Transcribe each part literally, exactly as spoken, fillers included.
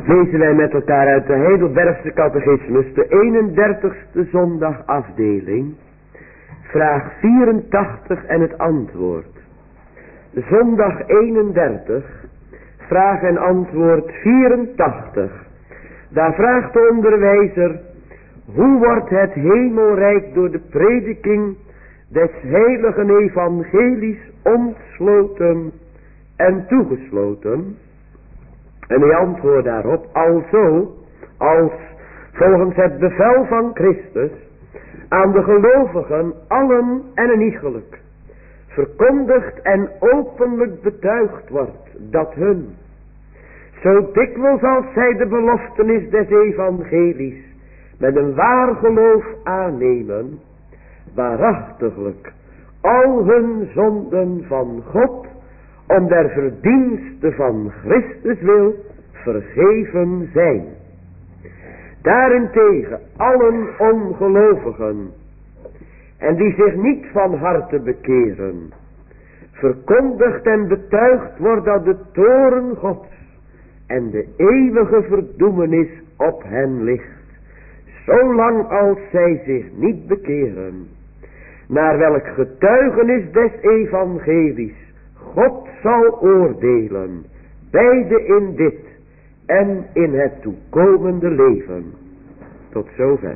Lezen wij met elkaar uit de Heidelbergse Catechismus, de eenendertigste zondagafdeling, vraag vierentachtig en het antwoord. Zondag eenendertig, vraag en antwoord vierentachtig. Daar vraagt de onderwijzer: hoe wordt het hemelrijk door de prediking des heiligen evangelies ontsloten en toegesloten? En hij antwoordt daarop: alzo, als volgens het bevel van Christus aan de gelovigen allen en een iegelijk verkondigd en openlijk betuigd wordt dat hun, zo dikwijls als zij de beloftenis des evangelies met een waar geloof aannemen, waarachtiglijk al hun zonden van God om der verdienste van Christus wil vergeven zijn. Daarentegen allen ongelovigen en die zich niet van harte bekeren, verkondigd en betuigd wordt dat de toorn Gods en de eeuwige verdoemenis op hen ligt, zolang als zij zich niet bekeren, naar welk getuigenis des evangelies God zal oordelen, beide in dit en in het toekomende leven. Tot zover.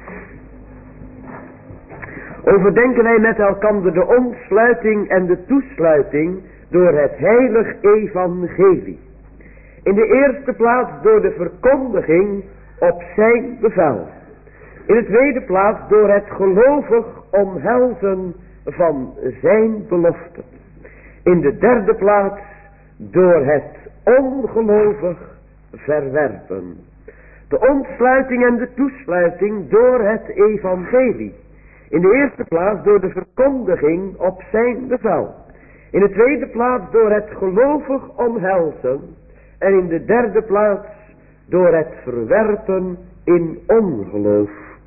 Overdenken wij met elkaar de ontsluiting en de toesluiting door het heilig evangelie. In de eerste plaats door de verkondiging op zijn bevel. In de tweede plaats door het gelovig omhelzen van zijn beloften. In de derde plaats door het ongelovig verwerpen. De ontsluiting en de toesluiting door het evangelie. In de eerste plaats door de verkondiging op zijn bevel. In de tweede plaats door het gelovig omhelzen. En in de derde plaats door het verwerpen in ongeloof.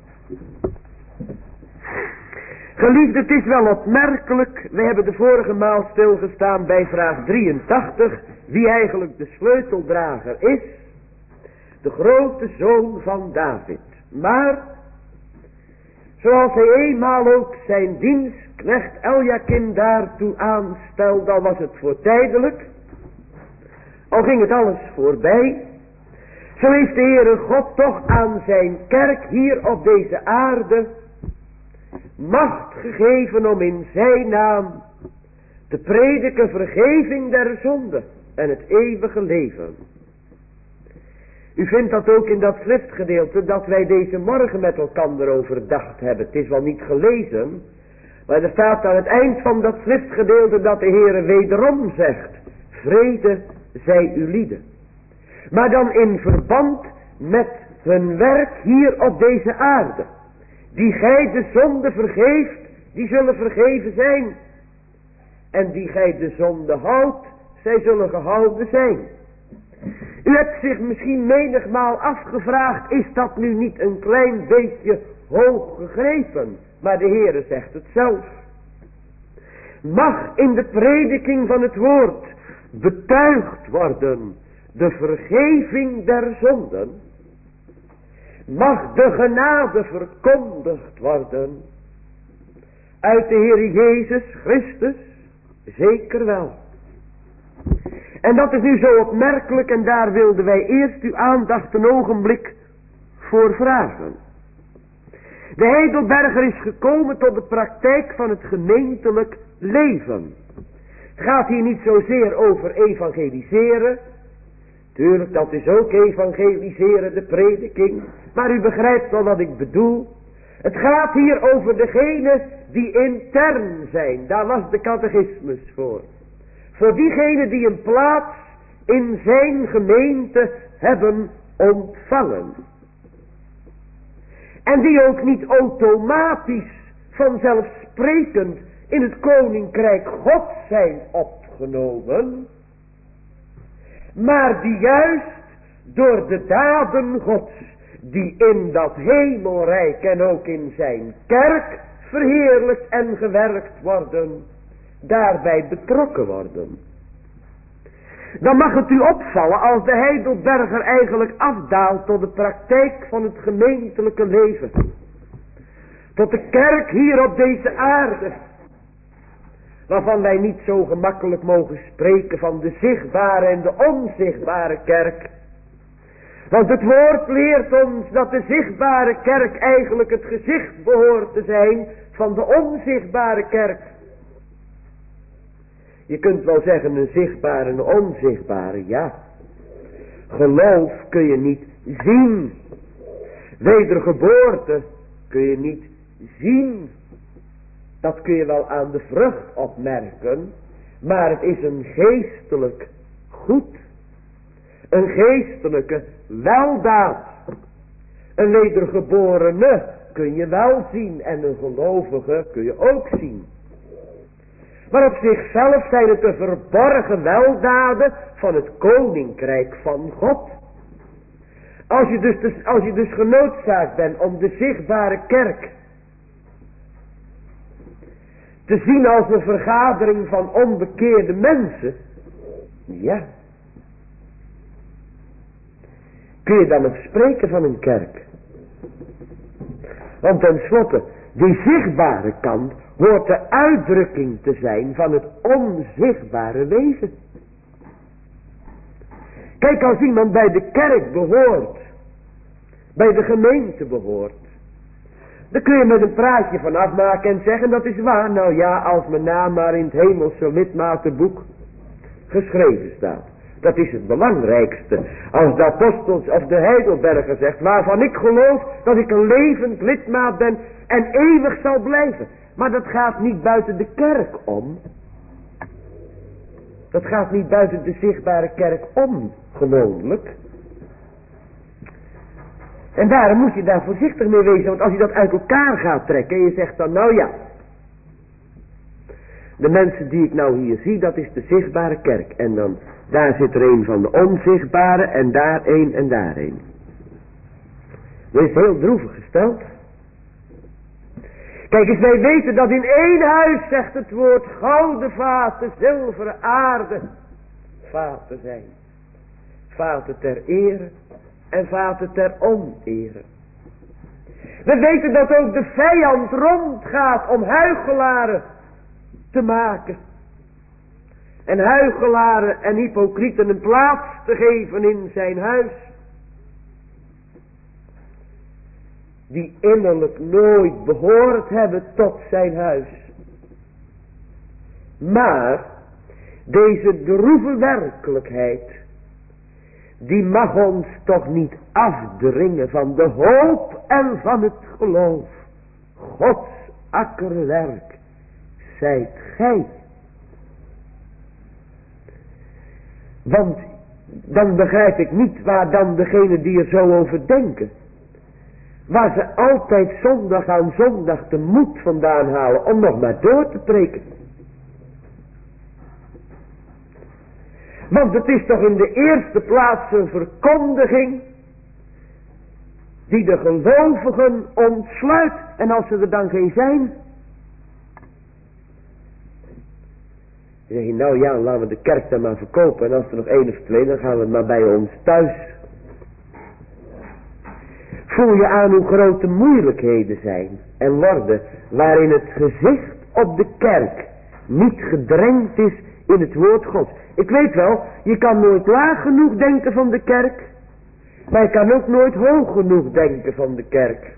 Geliefde, het is wel opmerkelijk. We hebben de vorige maal stilgestaan bij vraag drieëntachtig. Wie eigenlijk de sleuteldrager is. De grote zoon van David. Maar, zoals hij eenmaal ook zijn dienstknecht Eljakim daartoe aanstelde, al was het voor tijdelijk. Al ging het alles voorbij. Zo heeft de Heere God toch aan zijn kerk hier op deze aarde macht gegeven om in zijn naam te prediken vergeving der zonde en het eeuwige leven. U vindt dat ook in dat schriftgedeelte dat wij deze morgen met elkaar overdacht hebben. Het is wel niet gelezen, maar er staat aan het eind van dat schriftgedeelte dat de Heere wederom zegt: vrede zij u lieden. Maar dan in verband met hun werk hier op deze aarde. Die gij de zonde vergeeft, die zullen vergeven zijn. En die gij de zonde houdt, zij zullen gehouden zijn. U hebt zich misschien menigmaal afgevraagd, is dat nu niet een klein beetje hoog gegrepen? Maar de Heere zegt het zelf. Mag in de prediking van het woord betuigd worden de vergeving der zonden. Mag de genade verkondigd worden uit de Heer Jezus Christus? Zeker wel. En dat is nu zo opmerkelijk en daar wilden wij eerst uw aandacht een ogenblik voor vragen. De Heidelberger is gekomen tot de praktijk van het gemeentelijk leven. Het gaat hier niet zozeer over evangeliseren. Tuurlijk, dat is ook evangeliseren, de prediking. Maar u begrijpt wel wat ik bedoel. Het gaat hier over degenen die intern zijn. Daar was de catechismus voor. Voor diegenen die een plaats in zijn gemeente hebben ontvangen. En die ook niet automatisch vanzelfsprekend in het koninkrijk God zijn opgenomen. Maar die juist door de daden Gods, die in dat hemelrijk en ook in zijn kerk verheerlijkt en gewerkt worden, daarbij betrokken worden. Dan mag het u opvallen als de Heidelberger eigenlijk afdaalt tot de praktijk van het gemeentelijke leven. Tot de kerk hier op deze aarde. Waarvan wij niet zo gemakkelijk mogen spreken van de zichtbare en de onzichtbare kerk. Want het woord leert ons dat de zichtbare kerk eigenlijk het gezicht behoort te zijn van de onzichtbare kerk. Je kunt wel zeggen een zichtbare en een onzichtbare, ja. Geloof kun je niet zien. Wedergeboorte kun je niet zien. Dat kun je wel aan de vrucht opmerken. Maar het is een geestelijk goed. Een geestelijke weldaad. Een wedergeborene kun je wel zien. En een gelovige kun je ook zien. Maar op zichzelf zijn het de verborgen weldaden van het koninkrijk van God. Als je dus, als je dus genoodzaakt bent om de zichtbare kerk te zien als een vergadering van onbekeerde mensen. Ja. Kun je dan nog spreken van een kerk? Want tenslotte, die zichtbare kant hoort de uitdrukking te zijn van het onzichtbare wezen. Kijk, als iemand bij de kerk behoort, bij de gemeente behoort, dan kun je met een praatje van afmaken en zeggen dat is waar. Nou ja, als mijn naam maar in het hemelse lidmatenboek geschreven staat. Dat is het belangrijkste. Als de apostels of de Heidelberger zegt, waarvan ik geloof dat ik een levend lidmaat ben en eeuwig zal blijven. Maar dat gaat niet buiten de kerk om. Dat gaat niet buiten de zichtbare kerk om, gewoonlijk. En daarom moet je daar voorzichtig mee wezen, want als je dat uit elkaar gaat trekken en je zegt dan, nou ja, de mensen die ik nou hier zie, dat is de zichtbare kerk. En dan, daar zit er een van de onzichtbare en daar een en daar een. Dat is heel droevig gesteld. Kijk eens, wij weten dat in één huis, zegt het woord, gouden vaten, zilveren aarde vaten zijn. Vaten ter ere en vaten ter onere. We weten dat ook de vijand rondgaat om huichelaren te maken. En huichelaren en hypocrieten een plaats te geven in zijn huis. Die innerlijk nooit behoord hebben tot zijn huis. Maar deze droeve werkelijkheid, die mag ons toch niet afdringen van de hoop en van het geloof. Gods akkerwerk zijt gij. Want dan begrijp ik niet waar dan degene die er zo over denken, waar ze altijd zondag aan zondag de moed vandaan halen om nog maar door te preken. Want het is toch in de eerste plaats een verkondiging die de gelovigen ontsluit. En als ze er dan geen zijn, dan zeg je, nou ja, laten we de kerk dan maar verkopen. En als er nog één of twee, dan gaan we maar bij ons thuis. Voel je aan hoe grote moeilijkheden zijn en worden, waarin het gezicht op de kerk niet gedrenkt is in het woord Gods. Ik weet wel, je kan nooit laag genoeg denken van de kerk, maar je kan ook nooit hoog genoeg denken van de kerk.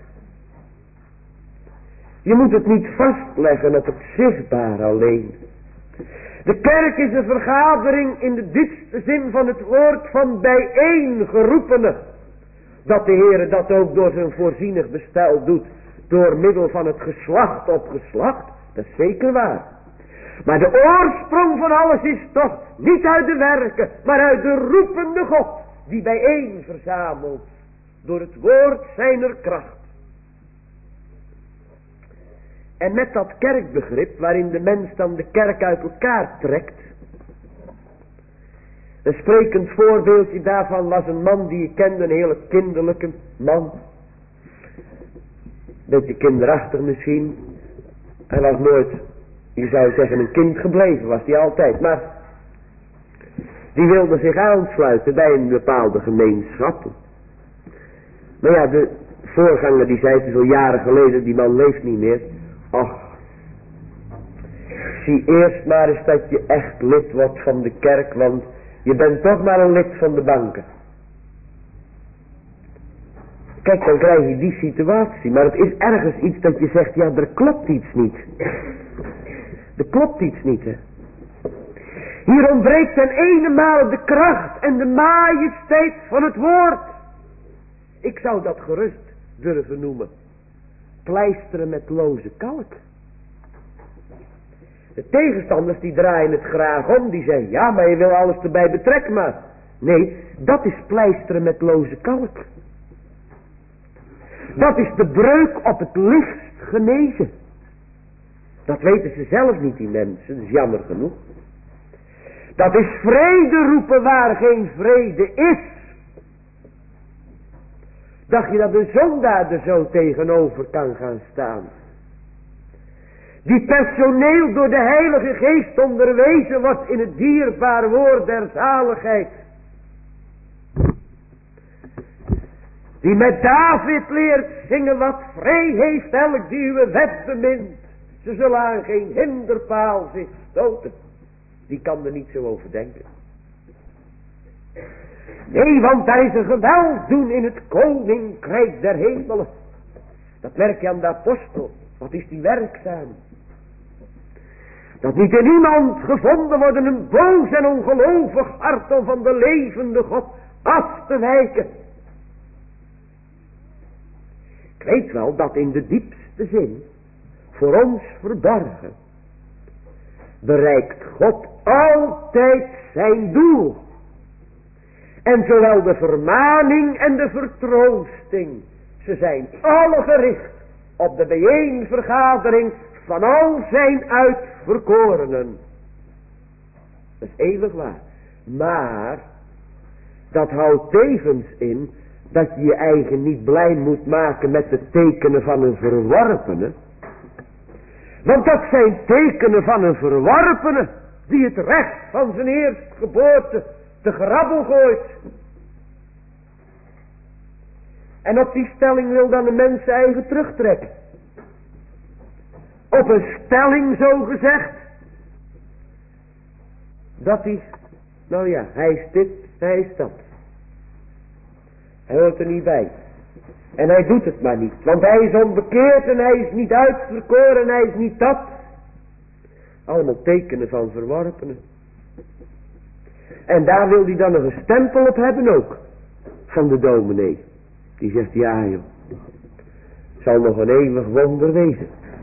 Je moet het niet vastleggen op het zichtbare alleen. De kerk is een vergadering in de diepste zin van het woord van bijeengeroepenen. Dat de Heere dat ook door zijn voorzienig bestel doet, door middel van het geslacht op geslacht, dat is zeker waar. Maar de oorsprong van alles is toch niet uit de werken, maar uit de roepende God, die bijeen verzamelt door het woord zijner kracht. En met dat kerkbegrip, waarin de mens dan de kerk uit elkaar trekt, een sprekend voorbeeldje daarvan was een man die ik kende, een hele kinderlijke man. Beetje kinderachtig misschien. Hij was nooit, je zou zeggen, een kind gebleven, was hij altijd. Maar Die wilde zich aansluiten bij een bepaalde gemeenschap. Maar ja, de voorganger die zei zoveel jaren geleden, die man leeft niet meer. Ach, zie eerst maar eens dat je echt lid wordt van de kerk, want je bent toch maar een lid van de banken. Kijk, dan krijg je die situatie. Maar het is ergens iets dat je zegt, ja, er klopt iets niet. Er klopt iets niet, hè. Hier ontbreekt ten ene male de kracht en de majesteit van het woord. Ik zou dat gerust durven noemen. Pleisteren met loze kalk. De tegenstanders die draaien het graag om. Die zeggen, ja, maar je wil alles erbij betrekken, maar. Nee, dat is pleisteren met loze kalk. Dat is de breuk op het licht genezen. Dat weten ze zelf niet, die mensen. Dat is jammer genoeg. Dat is vrede roepen waar geen vrede is. Dacht je dat een zondaar er zo tegenover kan gaan staan? Die personeel door de Heilige Geest onderwezen wordt in het dierbare woord der zaligheid. Die met David leert zingen, wat vrij heeft elk die uw wet bemint. Ze zullen aan geen hinderpaal zich stoten. Die kan er niet zo over denken. Nee, want daar is een geweld doen in het koninkrijk der hemelen. Dat merk je aan de apostel. Wat is die werkzaam? Dat niet in iemand gevonden wordt een boos en ongelovig hart om van de levende God af te wijken. Ik weet wel dat in de diepste zin voor ons verborgen bereikt God altijd zijn doel. En zowel de vermaning en de vertroosting, ze zijn alle gericht op de bijeenvergadering van al zijn uitverkorenen. Dat is eeuwig waar. Maar dat houdt tevens in dat je je eigen niet blij moet maken met de tekenen van een verworpene. Want dat zijn tekenen van een verworpene die het recht van zijn eerstgeboorte te grabbel gooit. En op die stelling wil dan de mens zijn eigen terugtrekken. Op een stelling zo gezegd. Dat hij, nou ja, hij is dit, hij is dat. Hij hoort er niet bij. En hij doet het maar niet. Want hij is onbekeerd en hij is niet uitverkoren en hij is niet dat. Allemaal tekenen van verworpenen. En daar wil hij dan nog een stempel op hebben ook. Van de dominee. Die zegt, ja joh. Zal nog een eeuwig wonder wezen.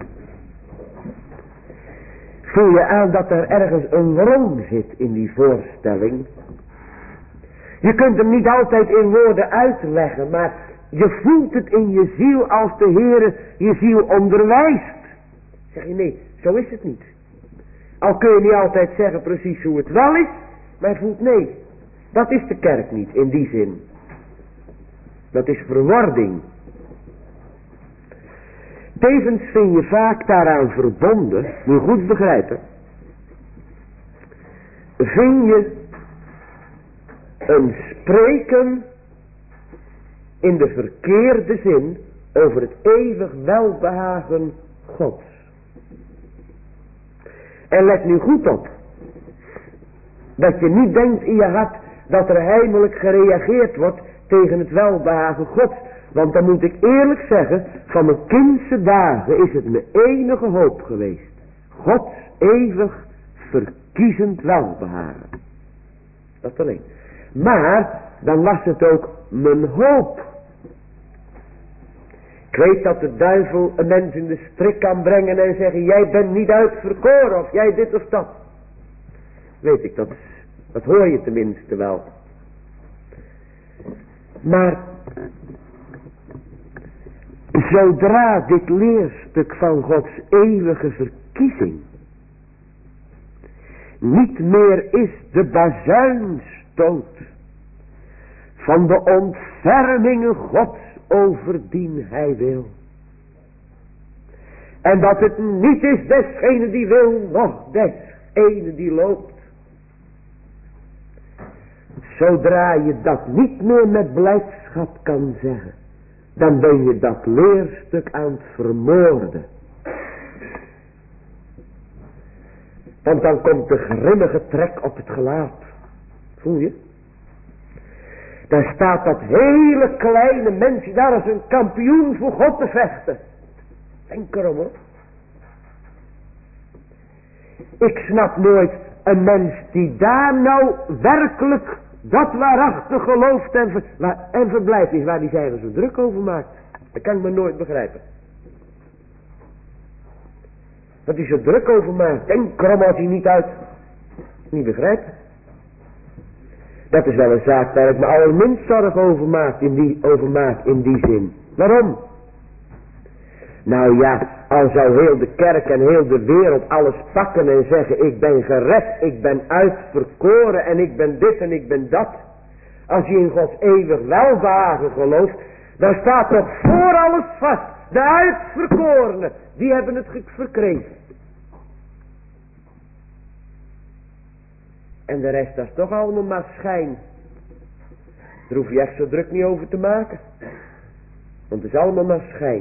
Voel je aan dat er ergens een wrong zit in die voorstelling. Je kunt hem niet altijd in woorden uitleggen, maar je voelt het in je ziel als de Heere je ziel onderwijst. Zeg je nee, zo is het niet. Al kun je niet altijd zeggen precies hoe het wel is, maar je voelt nee, dat is de kerk niet in die zin. Dat is verwording. Tevens vind je vaak daaraan verbonden, moet je goed begrijpen, vind je een spreken in de verkeerde zin over het eeuwig welbehagen Gods. En let nu goed op, dat je niet denkt in je hart dat er heimelijk gereageerd wordt tegen het welbehagen Gods. Want dan moet ik eerlijk zeggen, van mijn kindse dagen is het mijn enige hoop geweest. Gods eeuwig verkiezend welbehagen. Dat alleen. Maar dan was het ook mijn hoop. Ik weet dat de duivel een mens in de strik kan brengen en zeggen, jij bent niet uitverkoren of jij dit of dat. Weet ik, dat, dat hoor je tenminste wel. Maar zodra dit leerstuk van Gods eeuwige verkiezing niet meer is de bazuinstoot van de ontfermingen Gods over dien hij wil. En dat het niet is desgene die wil, noch desgene die loopt. Zodra je dat niet meer met blijdschap kan zeggen, dan ben je dat leerstuk aan het vermoorden. Want dan komt de grimmige trek op het gelaat. Voel je? Dan staat dat hele kleine mensje daar als een kampioen voor God te vechten. Denk erom hoor. Ik snap nooit een mens die daar nou werkelijk dat waarachtig gelooft en, ver, waar, en verblijft is, waar die zich er zo druk over maakt. Dat kan ik me nooit begrijpen. Dat hij zo druk over maakt. Denk erom als hij niet uit. Niet begrijpt. Dat is wel een zaak waar ik me allerminst zorg over maak in die, over maak in die zin. Waarom? Nou ja, al zou heel de kerk en heel de wereld alles pakken en zeggen, ik ben gered, ik ben uitverkoren en ik ben dit en ik ben dat. Als je in Gods eeuwig welbehagen gelooft, dan staat toch voor alles vast. De uitverkorenen, die hebben het verkregen. En de rest, dat is toch allemaal maar schijn. Daar hoef je echt zo druk niet over te maken. Want het is allemaal maar schijn.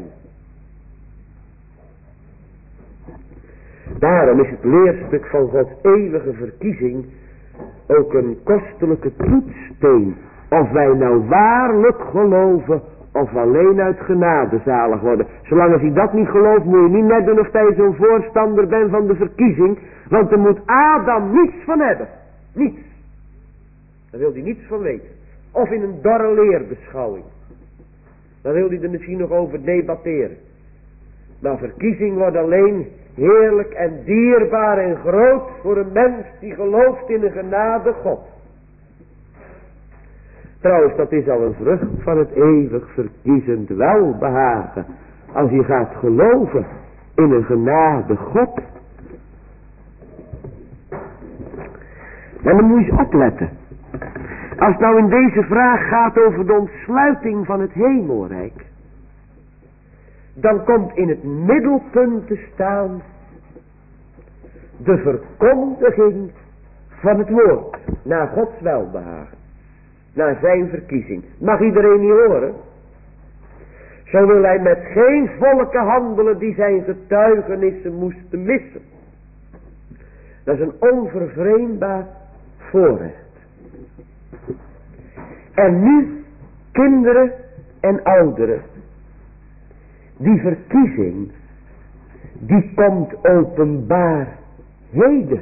Daarom is het leerstuk van Gods eeuwige verkiezing ook een kostelijke toetssteen. Of wij nou waarlijk geloven of alleen uit genade zalig worden. Zolang als je dat niet gelooft, moet je niet net doen of je zo'n voorstander bent van de verkiezing. Want er moet Adam niets van hebben. Niets. Daar wil hij niets van weten. Of in een dorre leerbeschouwing. Daar wil hij er misschien nog over debatteren. Maar verkiezing wordt alleen heerlijk en dierbaar en groot voor een mens die gelooft in de genade God. Trouwens, dat is al een vrucht van het eeuwig verkiezend welbehagen. Als je gaat geloven in een genade God. En dan moet je eens opletten. Als het nou in deze vraag gaat over de ontsluiting van het hemelrijk, dan komt in het middelpunt te staan de verkondiging van het woord naar Gods welbehagen, naar zijn verkiezing. Mag iedereen niet horen? Zo wil hij met geen volken handelen die zijn getuigenissen moesten missen. Dat is een onvervreemdbaar voorrecht. En nu, kinderen en ouderen, die verkiezing, die komt openbaar heden.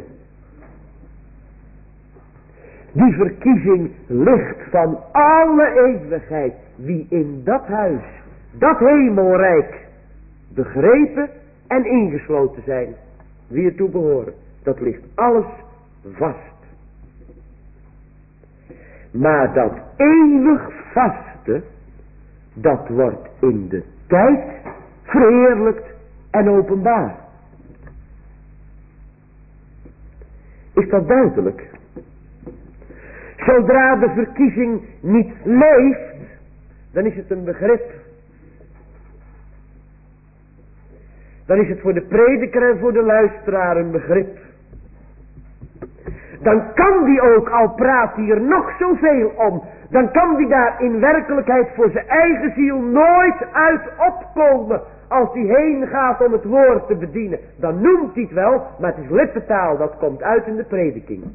Die verkiezing ligt van alle eeuwigheid, wie in dat huis, dat hemelrijk, begrepen en ingesloten zijn, wie ertoe behoren. Dat ligt alles vast. Maar dat eeuwig vaste, dat wordt in de tijd verheerlijkt en openbaar. Is dat duidelijk? Zodra de verkiezing niet leeft, dan is het een begrip. Dan is het voor de prediker en voor de luisteraar een begrip. Dan kan die ook, al praat hij er nog zoveel om, dan kan die daar in werkelijkheid voor zijn eigen ziel nooit uit opkomen. Als hij heen gaat om het woord te bedienen, dan noemt hij het wel, maar het is lippentaal, dat komt uit in de prediking.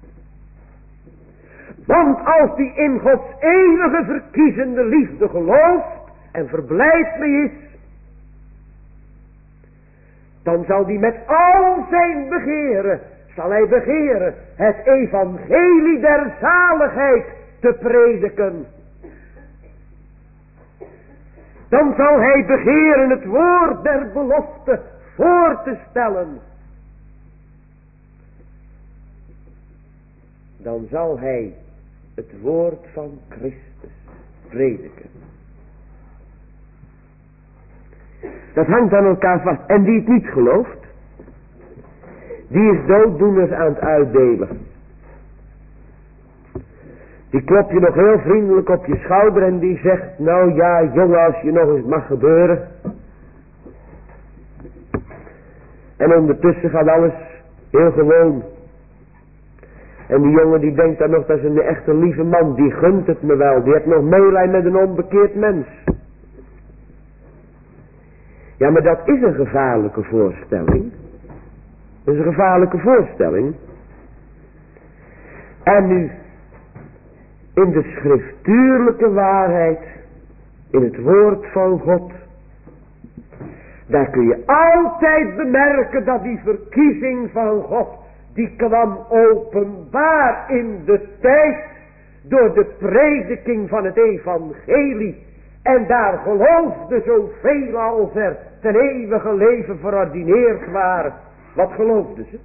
Want als hij in Gods eeuwige verkiezende liefde gelooft en verblijd mee is, dan zal hij met al zijn begeren, zal hij begeren het evangelie der zaligheid te prediken. Dan zal hij begeren het woord der belofte voor te stellen. Dan zal hij het woord van Christus prediken. Dat hangt aan elkaar vast. En die het niet gelooft, die is dooddoeners aan het uitdelen. Die klopt je nog heel vriendelijk op je schouder en die zegt, nou ja jongen, als je nog eens mag gebeuren. En ondertussen gaat alles heel gewoon. En die jongen die denkt dan nog, dat is een echte lieve man, die gunt het me wel. Die heeft nog meelij met een onbekeerd mens. Ja, maar dat is een gevaarlijke voorstelling. Dat is een gevaarlijke voorstelling. En nu, in de schriftuurlijke waarheid, in het woord van God, daar kun je altijd bemerken dat die verkiezing van God, die kwam openbaar in de tijd door de prediking van het evangelie. En daar geloofde zoveel als er ten eeuwige leven verordineerd waren. Wat geloofden ze?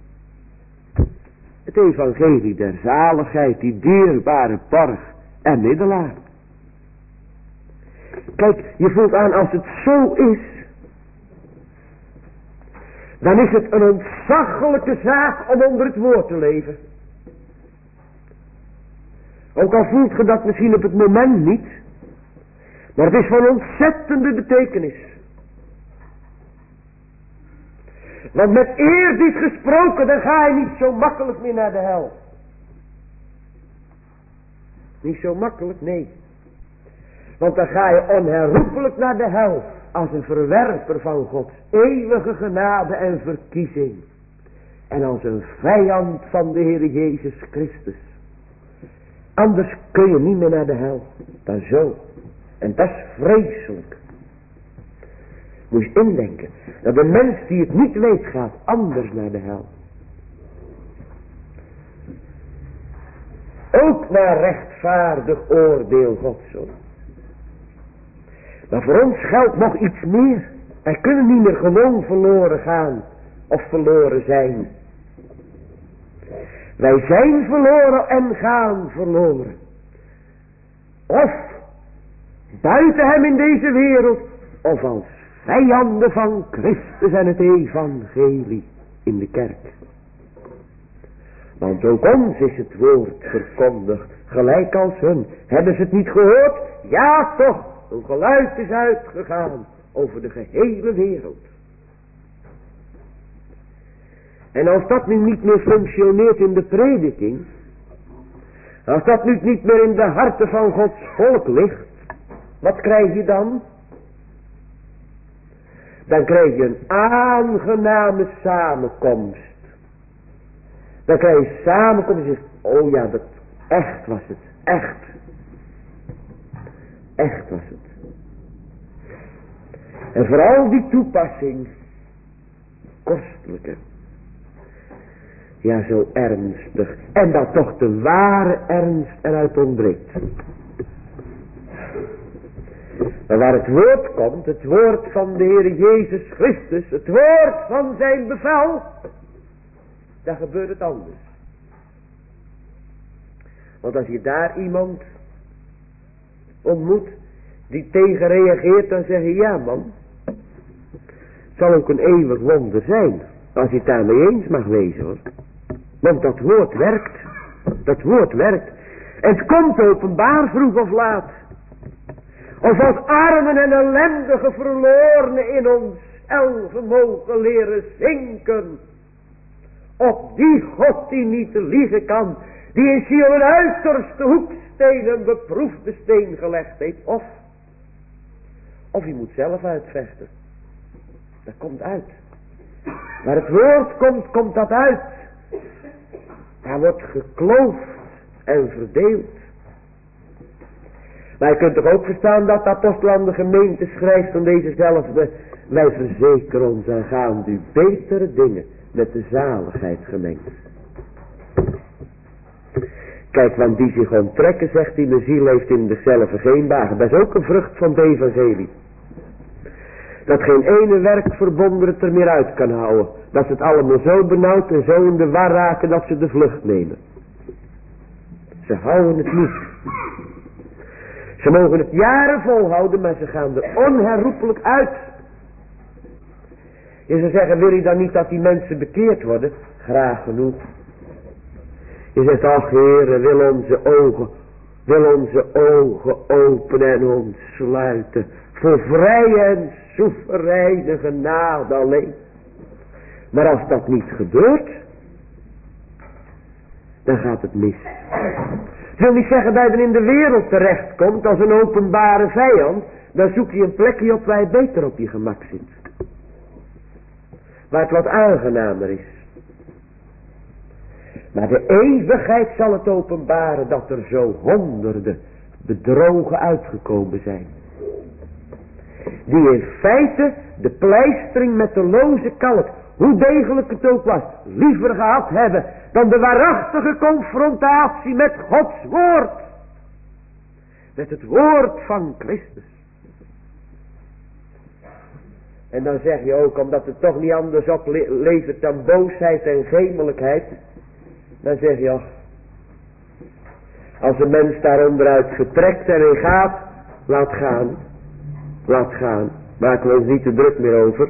Het evangelie der zaligheid, die dierbare borg en middelaar. Kijk, je voelt aan, als het zo is, dan is het een ontzaglijke zaak om onder het woord te leven. Ook al voelt je dat misschien op het moment niet, maar het is van ontzettende betekenis. Want met eerbied gesproken, dan ga je niet zo makkelijk meer naar de hel. Niet zo makkelijk, nee. Want dan ga je onherroepelijk naar de hel. Als een verwerper van Gods eeuwige genade en verkiezing. En als een vijand van de Heer Jezus Christus. Anders kun je niet meer naar de hel. Dan zo. En dat is vreselijk. Moet je indenken. Dat een mens die het niet weet gaat anders naar de hel. Ook naar rechtvaardig oordeel Gods. Hoor. Maar voor ons geldt nog iets meer. Wij kunnen niet meer gewoon verloren gaan. Of verloren zijn. Wij zijn verloren en gaan verloren. Of buiten hem in deze wereld. Of als vijanden van Christus en het evangelie in de kerk. Want ook ons is het woord verkondigd. Gelijk als hun. Hebben ze het niet gehoord? Ja toch. Een geluid is uitgegaan over de gehele wereld. En als dat nu niet meer functioneert in de prediking. Als dat nu niet meer in de harten van Gods volk ligt. Wat krijg je dan? Dan krijg je een aangename samenkomst. Dan krijg je samenkomst en je zegt, oh ja, dat echt was het, echt. Echt was het. En vooral die toepassing, kostelijke. Ja, zo ernstig. En dat toch de ware ernst eruit ontbreekt. Maar waar het woord komt, het woord van de Heer Jezus Christus, het woord van zijn bevel, dan gebeurt het anders. Want als je daar iemand ontmoet die tegen reageert, dan zeg je, ja man, het zal ook een eeuwig wonder zijn, als je het daarmee eens mag wezen hoor. Want dat woord werkt, dat woord werkt. En het komt openbaar vroeg of laat. Of als armen en ellendige verlorenen in ons elven mogen leren zinken. Op die God die niet liegen kan. Die in zijn uiterste hoeksteen een beproefde steen gelegd heeft. Of, of je moet zelf uitvechten. Dat komt uit. Waar het woord komt, komt dat uit. Daar wordt gekloofd en verdeeld. Maar je kunt toch ook verstaan dat de apostel aan de gemeente schrijft van dezezelfde. Wij verzekeren ons en gaan u betere dingen met de zaligheid gemengd. Kijk, want die zich onttrekken, zegt hij, de ziel heeft in zichzelf geen wagen. Dat is ook een vrucht van het evangelie. Dat geen ene werk verbonden het er meer uit kan houden. Dat ze het allemaal zo benauwd en zo in de war raken dat ze de vlucht nemen. Ze houden het niet. Ze mogen het jaren volhouden, maar ze gaan er onherroepelijk uit. Je zou zeggen, wil je dan niet dat die mensen bekeerd worden? Graag genoeg. Je zegt, ach Heere, wil onze ogen, wil onze ogen openen en ontsluiten. Voor vrije en soevereine genade alleen. Maar als dat niet gebeurt, dan gaat het mis. Het wil niet zeggen dat je er in de wereld terechtkomt als een openbare vijand. Dan zoek je een plekje op waar je beter op je gemak zit. Waar het wat aangenamer is. Maar de eeuwigheid zal het openbaren dat er zo honderden bedrogen uitgekomen zijn. Die in feite de pleistering met de loze kalk, hoe degelijk het ook was, liever gehad hebben dan de waarachtige confrontatie met Gods woord. Met het woord van Christus. En dan zeg je ook, omdat het toch niet anders oplevert dan boosheid en gemelijkheid. Dan zeg je, ach, als een mens daar onderuit vertrekt en in gaat, laat gaan. Laat gaan. Maken we ons niet te druk meer over.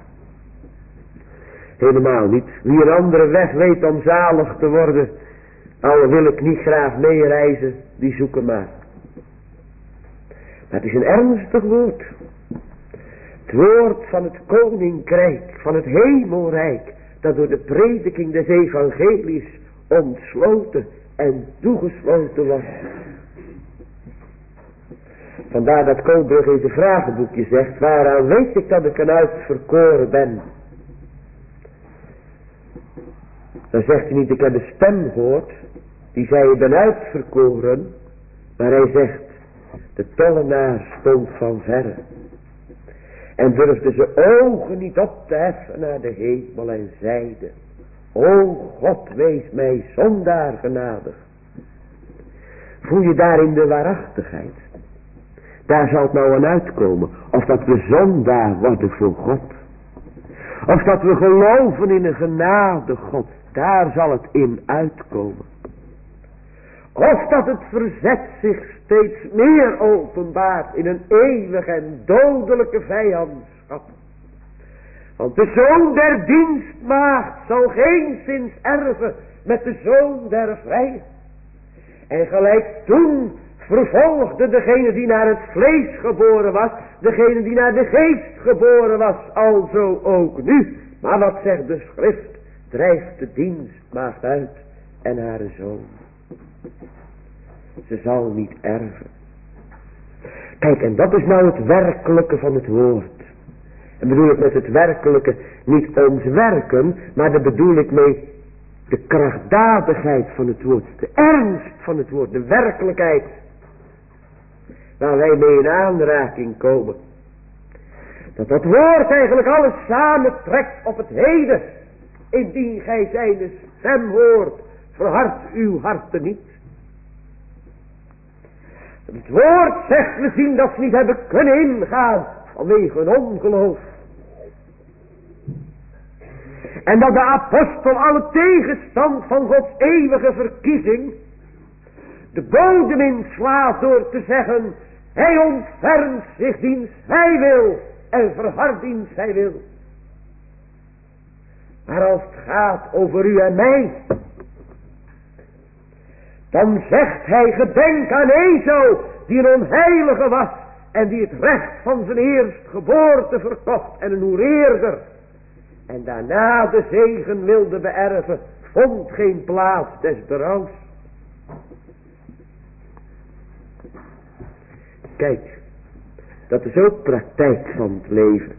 Helemaal niet. Wie een andere weg weet om zalig te worden, al wil ik niet graag meereizen, die zoeken maar. Maar het is een ernstig woord. Het woord van het koninkrijk, van het hemelrijk, dat door de prediking des evangelies ontsloten en toegesloten was. Vandaar dat Koolbrug in zijn vragenboekje zegt, waaraan weet ik dat ik een uitverkoren ben? Dan zegt hij niet, ik heb een stem gehoord, die zei, ik ben uitverkoren, maar hij zegt, de tollenaar stond van verre. En durfde zijn ogen niet op te heffen naar de hemel en zeide, o God, wees mij zondaar genadig. Voel je daarin de waarachtigheid? Daar zal het nou aan uitkomen. Of dat we zondaar worden voor God. Of dat we geloven in een genade God. Daar zal het in uitkomen. Of dat het verzet zich steeds meer openbaart in een eeuwig en dodelijke vijandschap. Want de zoon der dienstmaagd zal geenszins erven met de zoon der vrijheid. En gelijk toen vervolgde degene die naar het vlees geboren was, degene die naar de geest geboren was, alzo ook nu. Maar wat zegt de schrift? Drijft de dienstmaagd uit en haar zoon. Ze zal niet erven. Kijk, en dat is nou het werkelijke van het woord. En bedoel ik met het werkelijke niet ons werken, maar daar bedoel ik mee de krachtdadigheid van het woord. De ernst van het woord, de werkelijkheid. Waar wij mee in aanraking komen. Dat dat woord eigenlijk alles samentrekt op het heden. Indien gij zijne stem hoort, verhard uw harten niet. Het woord zegt, we zien dat ze niet hebben kunnen ingaan vanwege hun ongeloof. En dat de apostel alle tegenstand van Gods eeuwige verkiezing de bodem inslaat door te zeggen, hij ontfermt zich diens hij wil en verhardt diens hij wil. Maar als het gaat over u en mij, dan zegt hij, gedenk aan Esau, die een onheilige was en die het recht van zijn eerstgeboorte verkocht en een hoereerder. En daarna de zegen wilde beërven, vond geen plaats des berouws. Kijk, dat is ook praktijk van het leven.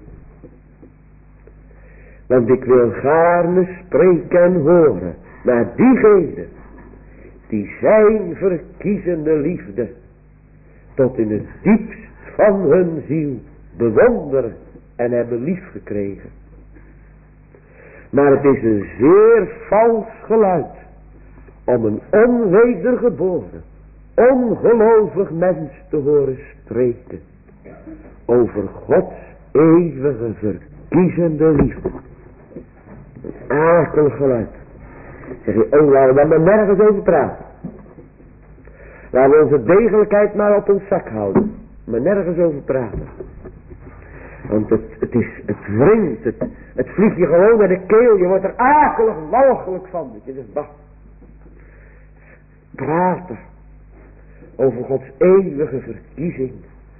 Want ik wil gaarne spreken en horen naar diegenen die zijn verkiezende liefde tot in het diepst van hun ziel bewonderen en hebben lief gekregen. Maar het is een zeer vals geluid om een onwedergeboren, ongelovig mens te horen spreken over Gods eeuwige verkiezende liefde. Een akelig geluid. Zeg je, oh, laten we daar maar nergens over praten. Laten we onze degelijkheid maar op ons zak houden. Maar nergens over praten. Want het, het is, het wringt, het, het vliegt je gewoon naar de keel. Je wordt er akelig walgelijk van. Dat je zegt, bah. Praten over Gods eeuwige verkiezing.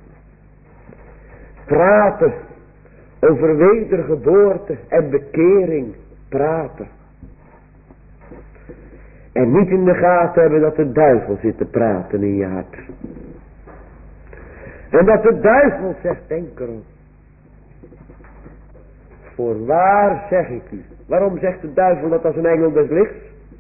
Praten over wedergeboorte en bekering. Praten. En niet in de gaten hebben dat de duivel zit te praten in je hart. En dat de duivel zegt, denk erom. Voorwaar zeg ik u. Waarom zegt de duivel dat als een engel des lichts?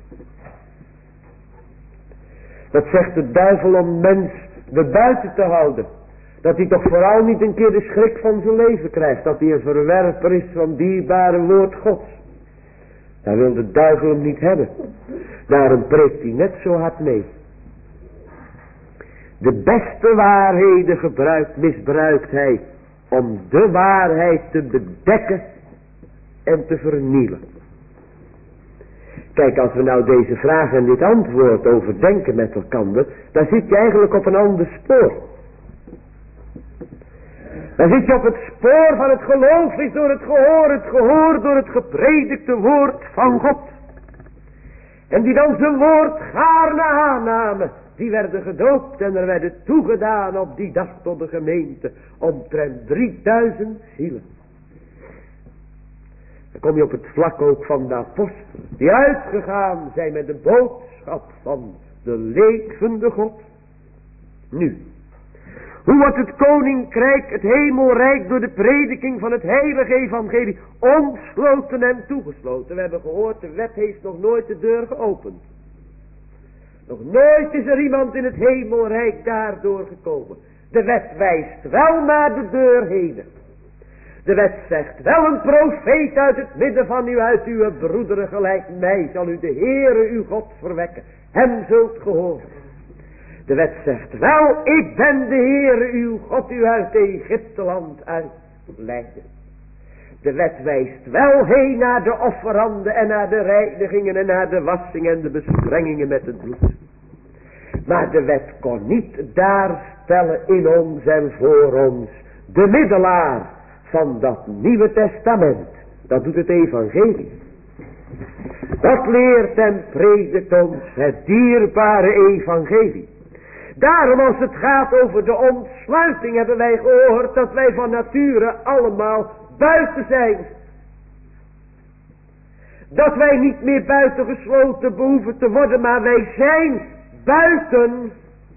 Dat zegt de duivel om mens de buiten te houden. Dat hij toch vooral niet een keer de schrik van zijn leven krijgt. Dat hij een verwerper is van dierbare woord Gods. Daar wil de duivel hem niet hebben. Daarom preekt hij net zo hard mee. De beste waarheden gebruikt, misbruikt hij om de waarheid te bedekken en te vernielen. Kijk, als we nou deze vraag en dit antwoord overdenken met elkaar, dan zit je eigenlijk op een ander spoor. Dan zit je op het spoor van het geloof is door het gehoor, het gehoor door het gepredikte woord van God. En die dan zijn woord gaarne aannamen, die werden gedoopt en er werden toegedaan op die dag tot de gemeente, omtrent drieduizend zielen. Dan kom je op het vlak ook van de apostelen, die uitgegaan zijn met de boodschap van de levende God. Nu, hoe wordt het koninkrijk, het hemelrijk, door de prediking van het heilige evangelie ontsloten en toegesloten? We hebben gehoord, de wet heeft nog nooit de deur geopend. Nog nooit is er iemand in het hemelrijk daardoor gekomen. De wet wijst wel naar de deur heen. De wet zegt wel, een profeet uit het midden van u, uit uw broederen gelijk mij, zal u de Heere uw God verwekken. Hem zult gehoren. De wet zegt wel, ik ben de Heere uw God, u uit Egypteland uitleidde. De wet wijst wel heen naar de offeranden en naar de reinigingen en naar de wassing en de besprengingen met het bloed. Maar de wet kon niet daar stellen in ons en voor ons de middelaar van dat Nieuwe Testament. Dat doet het evangelie. Dat leert en predikt ons het dierbare evangelie. Daarom als het gaat over de ontsluiting hebben wij gehoord dat wij van nature allemaal buiten zijn. Dat wij niet meer buitengesloten behoeven te worden, maar wij zijn buiten.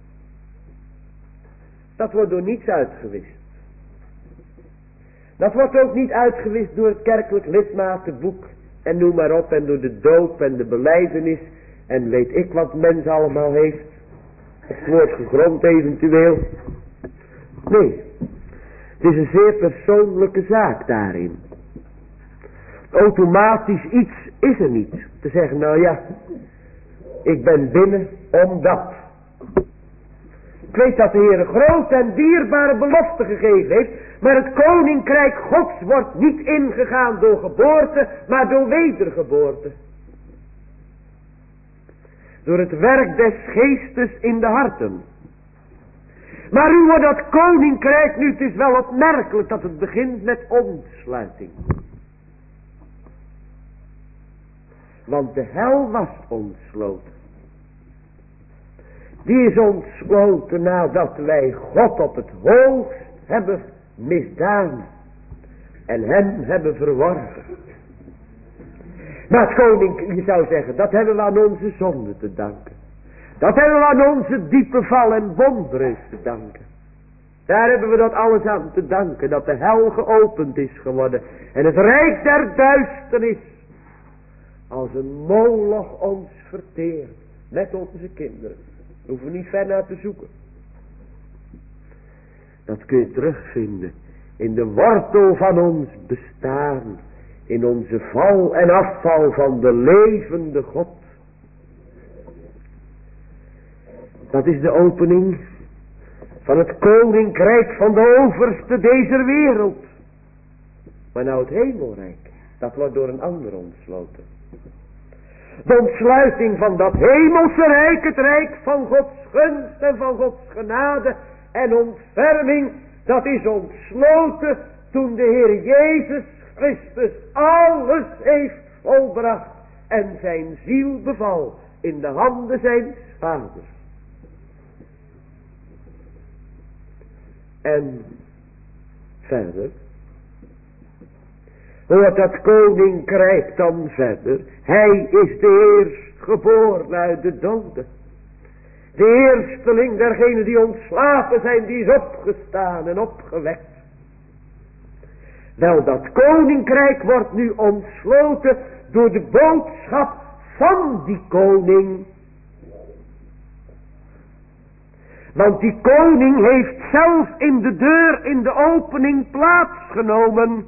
Dat wordt door niets uitgewist. Dat wordt ook niet uitgewist door het kerkelijk lidmatenboek en noem maar op, en door de doop en de belijdenis en weet ik wat mens allemaal heeft. Het woord gegrond eventueel. Nee, het is een zeer persoonlijke zaak daarin. Automatisch iets is er niet. Te zeggen, nou ja, ik ben binnen omdat. Ik weet dat de Heer een grote en dierbare belofte gegeven heeft. Maar het koninkrijk Gods wordt niet ingegaan door geboorte, maar door wedergeboorte. Door het werk des geestes in de harten. Maar u wordt dat koninkrijk nu, het is wel opmerkelijk dat het begint met ontsluiting. Want de hel was ontsloten. Die is ontsloten nadat wij God op het hoogst hebben misdaan. En hem hebben verworven. Maar het koninkrijk, je zou zeggen, dat hebben we aan onze zonde te danken. Dat hebben we aan onze diepe val en bondbreuk te danken. Daar hebben we dat alles aan te danken. Dat de hel geopend is geworden. En het rijk der duisternis als een moloch ons verteert. Met onze kinderen. Daar hoeven we niet ver naar te zoeken. Dat kun je terugvinden in de wortel van ons bestaan. In onze val en afval van de levende God. Dat is de opening van het koninkrijk van de overste deze wereld. Maar nou het hemelrijk, dat wordt door een ander ontsloten. De ontsluiting van dat hemelse rijk, het rijk van Gods gunst en van Gods genade en ontferming, dat is ontsloten toen de Heer Jezus Christus alles heeft volbracht en zijn ziel beval in de handen zijn vaders. En verder, hoe wordt dat koninkrijk dan verder? Hij is de geboren uit de doden. De eersteling dergenen die ontslapen zijn, die is opgestaan en opgewekt. Wel, dat koninkrijk wordt nu ontsloten door de boodschap van die koning. Want die koning heeft zelf in de deur, in de opening plaatsgenomen.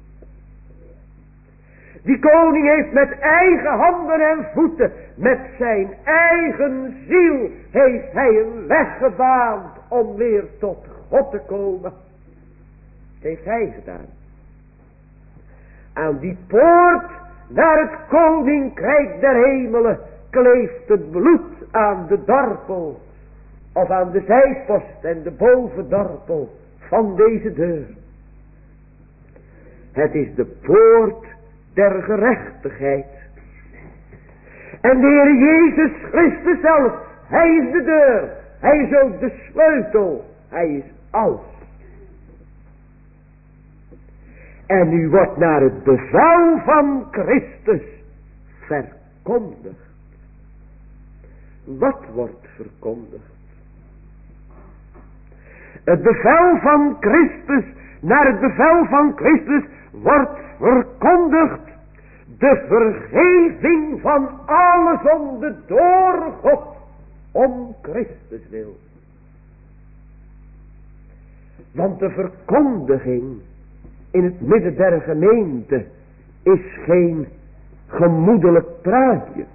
Die koning heeft met eigen handen en voeten, met zijn eigen ziel, heeft hij een weg gebaand om weer tot God te komen. Dat heeft hij gedaan. Aan die poort naar het koninkrijk der hemelen kleeft het bloed aan de dorpel, of aan de zijpost en de bovendorpel van deze deur. Het is de poort der gerechtigheid. En de Heer Jezus Christus zelf, hij is de deur, hij is ook de sleutel, hij is alles. En u wordt naar het bevel van Christus verkondigd. Wat wordt verkondigd? Het bevel van Christus, naar het bevel van Christus wordt verkondigd de vergeving van alle zonde door God om Christus wil. Want de verkondiging in het midden der gemeente is geen gemoedelijk praatje.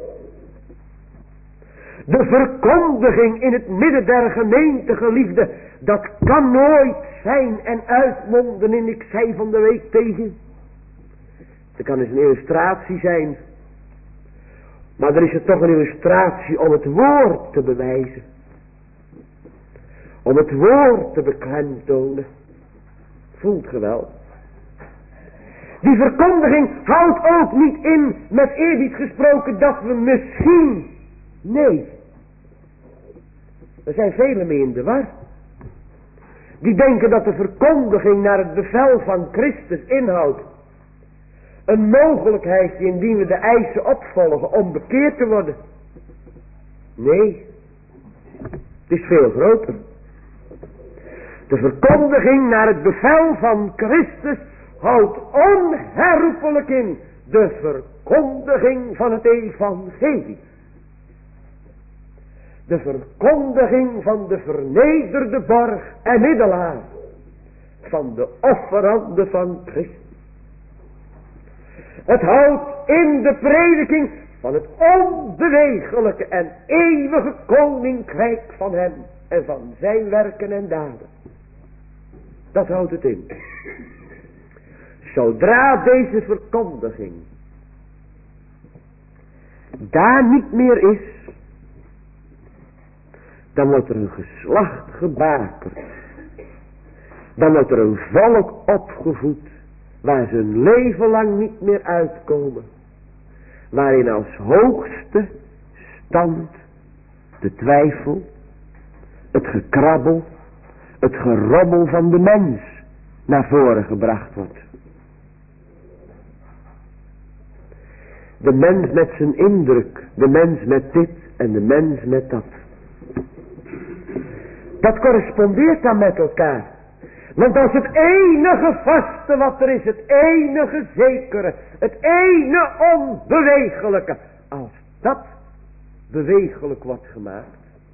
De verkondiging in het midden der gemeente, geliefde, dat kan nooit zijn en uitmonden in ik zei van de week tegen. Het kan eens een illustratie zijn. Maar er is er toch een illustratie om het woord te bewijzen. Om het woord te beklemtonen. Voelt ge wel? Die verkondiging houdt ook niet in, met eerbied gesproken, dat we misschien... Nee. Er zijn velen mee in de war. Die denken dat de verkondiging naar het bevel van Christus inhoudt een mogelijkheid indien we de eisen opvolgen om bekeerd te worden. Nee. Het is veel groter. De verkondiging naar het bevel van Christus houdt onherroepelijk in de verkondiging van het evangelie. De verkondiging van de vernederde borg en middelaar van de offerande van Christus. Het houdt in de prediking van het onbewegelijke en eeuwige koninkrijk van hem en van zijn werken en daden. Dat houdt het in. Zodra deze verkondiging daar niet meer is, dan wordt er een geslacht gebakerd. Dan wordt er een volk opgevoed waar ze een leven lang niet meer uitkomen. Waarin als hoogste stand de twijfel, het gekrabbel, het gerommel van de mens naar voren gebracht wordt. De mens met zijn indruk, de mens met dit en de mens met dat. Dat correspondeert dan met elkaar. Want als het enige vaste wat er is, het enige zekere, het ene onbewegelijke, als dat bewegelijk wordt gemaakt,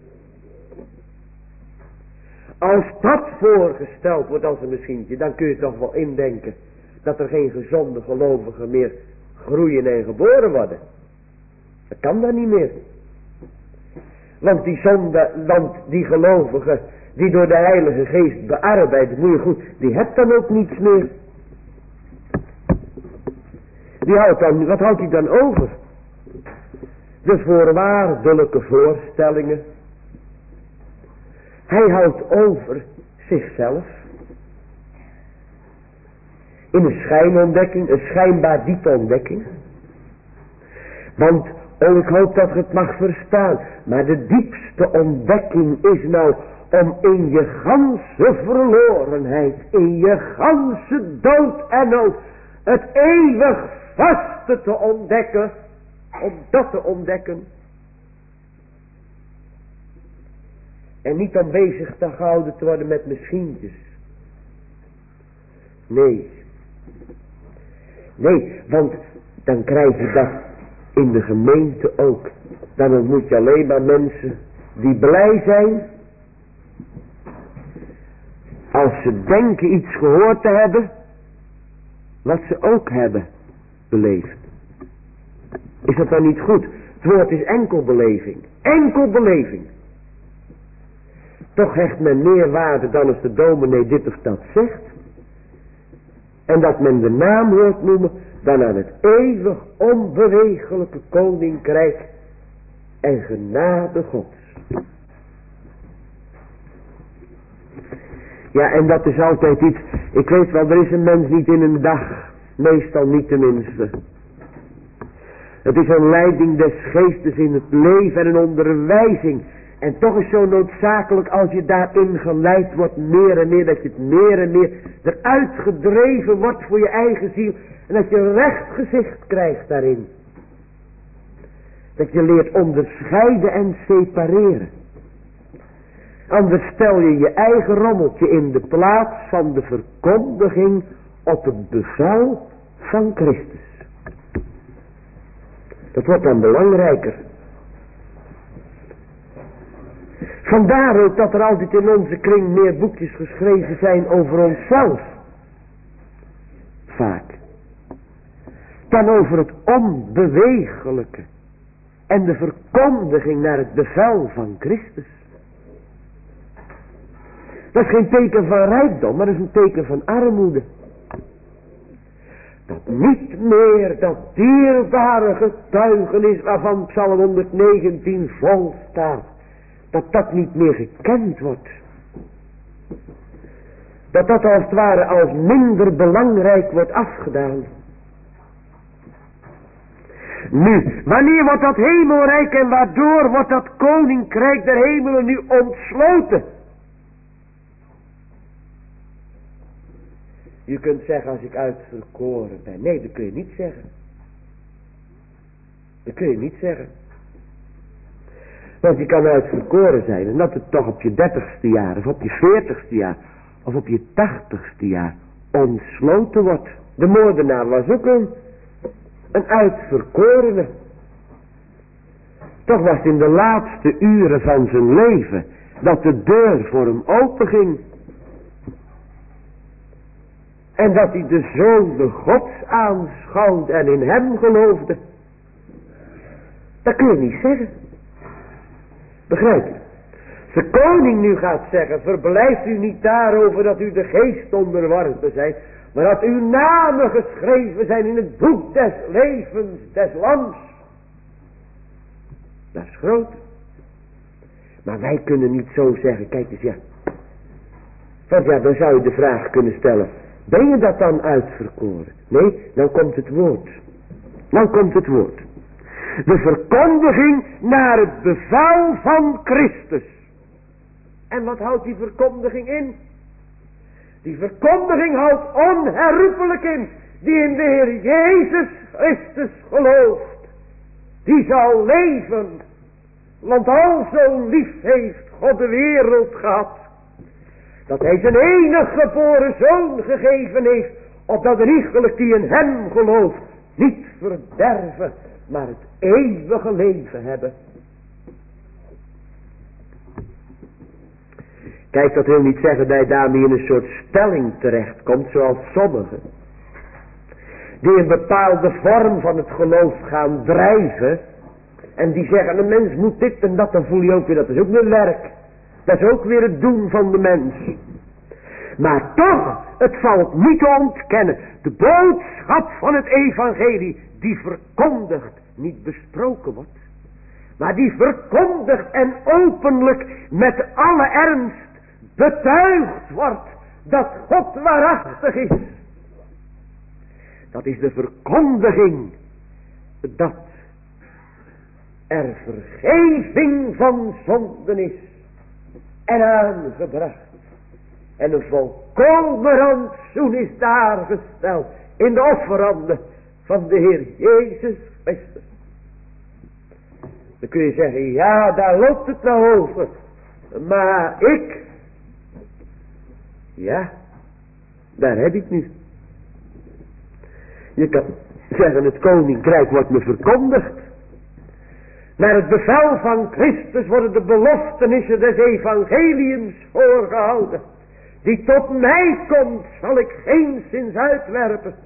als dat voorgesteld wordt als een machientje, dan kun je toch wel indenken dat er geen gezonde gelovigen meer groeien en geboren worden. Dat kan dan niet meer. Want die zonde, want die gelovigen die door de Heilige Geest bearbeidt, moet je goed, die hebt dan ook niets meer. Die houdt dan, wat houdt hij dan over? De voorwaardelijke voorstellingen. Hij houdt over zichzelf. In een schijnontdekking, een schijnbaar diepe ontdekking. Want, oh ik hoop dat je het mag verstaan, maar de diepste ontdekking is nou om in je ganse verlorenheid, in je ganse dood en nood, het eeuwig vaste te ontdekken om dat te ontdekken. En niet om bezig te gehouden te worden met misschientjes. Nee. Nee, want dan krijg je dat in de gemeente ook. Dan ontmoet je alleen maar mensen die blij zijn als ze denken iets gehoord te hebben wat ze ook hebben beleefd. Is dat dan niet goed? Het woord is enkel beleving. Enkel beleving. Toch hecht men meer waarde dan als de dominee dit of dat zegt. En dat men de naam hoort noemen dan aan het eeuwig onbewegelijke koninkrijk en genade Gods. Ja, en dat is altijd iets. Ik weet wel, er is een mens niet in een dag. Meestal niet tenminste. Het is een leiding des geestes in het leven en een onderwijzing. En toch is zo noodzakelijk als je daarin geleid wordt meer en meer. Dat je het meer en meer eruit gedreven wordt voor je eigen ziel. En dat je een recht gezicht krijgt daarin. Dat je leert onderscheiden en separeren. Anders stel je je eigen rommeltje in de plaats van de verkondiging op het bevel van Christus. Dat wordt dan belangrijker. Vandaar ook dat er altijd in onze kring meer boekjes geschreven zijn over onszelf. Vaak. Dan over het onbewegelijke. En de verkondiging naar het bevel van Christus. Dat is geen teken van rijkdom, maar dat is een teken van armoede. Dat niet meer dat dierbare getuigenis waarvan Psalm honderdnegentien vol staat. Dat dat niet meer gekend wordt. Dat dat als het ware als minder belangrijk wordt afgedaan. Nu, wanneer wordt dat hemelrijk en waardoor wordt dat koninkrijk der hemelen nu ontsloten? Je kunt zeggen als ik uitverkoren ben. Nee, dat kun je niet zeggen. Dat kun je niet zeggen. Want je kan uitverkoren zijn en dat het toch op je dertigste jaar of op je veertigste jaar of op je tachtigste jaar ontsloten wordt. De moordenaar was ook een, een uitverkorene. Toch was het in de laatste uren van zijn leven dat de deur voor hem openging. En dat hij de Zoon Gods aanschouwde en in hem geloofde. Dat kun je niet zeggen. Begrijp je? Als de koning nu gaat zeggen, verblijft u niet daarover dat u de geest onderworpen zijt, maar dat uw namen geschreven zijn in het boek des levens des lams. Dat is groot. Maar wij kunnen niet zo zeggen, kijk eens ja. Want ja, dan zou je de vraag kunnen stellen, ben je dat dan uitverkoren? Nee, dan komt het woord. Dan komt het woord. De verkondiging naar het bevel van Christus. En wat houdt die verkondiging in? Die verkondiging houdt onherroepelijk in. Die in de Heer Jezus Christus gelooft. Die zal leven. Want al zo lief heeft God de wereld gehad. Dat hij zijn enige geboren zoon gegeven heeft. Opdat er iegelijk die in hem gelooft niet verderven, maar het eeuwige leven hebben. Kijk, dat wil niet zeggen dat je daarmee in een soort stelling terechtkomt, zoals sommigen. Die een bepaalde vorm van het geloof gaan drijven. En die zeggen, een mens moet dit en dat, dan voel je ook weer, dat is ook weer werk. Dat is ook weer het doen van de mens. Maar toch, het valt niet te ontkennen. De boodschap van het evangelie, die verkondigd, niet besproken wordt. Maar die verkondigd en openlijk met alle ernst betuigd wordt dat God waarachtig is. Dat is de verkondiging dat er vergeving van zonden is en aangebracht. En een volkomen rantsoen is daar gesteld in de offeranden van de Heer Jezus Christus. Dan kun je zeggen, ja, daar loopt het nou over. Maar ik, ja, daar heb ik nu. Je kan zeggen, het koninkrijk wordt me verkondigd. Naar het bevel van Christus worden de beloftenissen des evangeliums voorgehouden. Die tot mij komt, zal ik geenszins uitwerpen.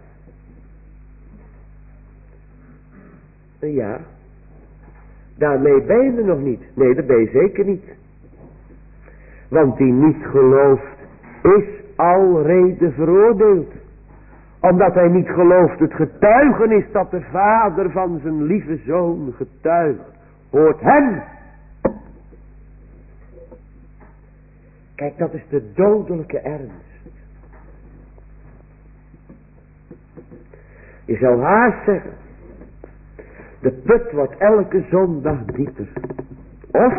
En ja, daarmee ben je er nog niet. Nee, dat ben je zeker niet. Want die niet gelooft, is alrede veroordeeld. Omdat hij niet gelooft het getuigenis dat de vader van zijn lieve zoon getuigt. Hoort hem. Kijk, dat is de dodelijke ernst. Je zou haast zeggen, de put wordt elke zondag dieper. Of,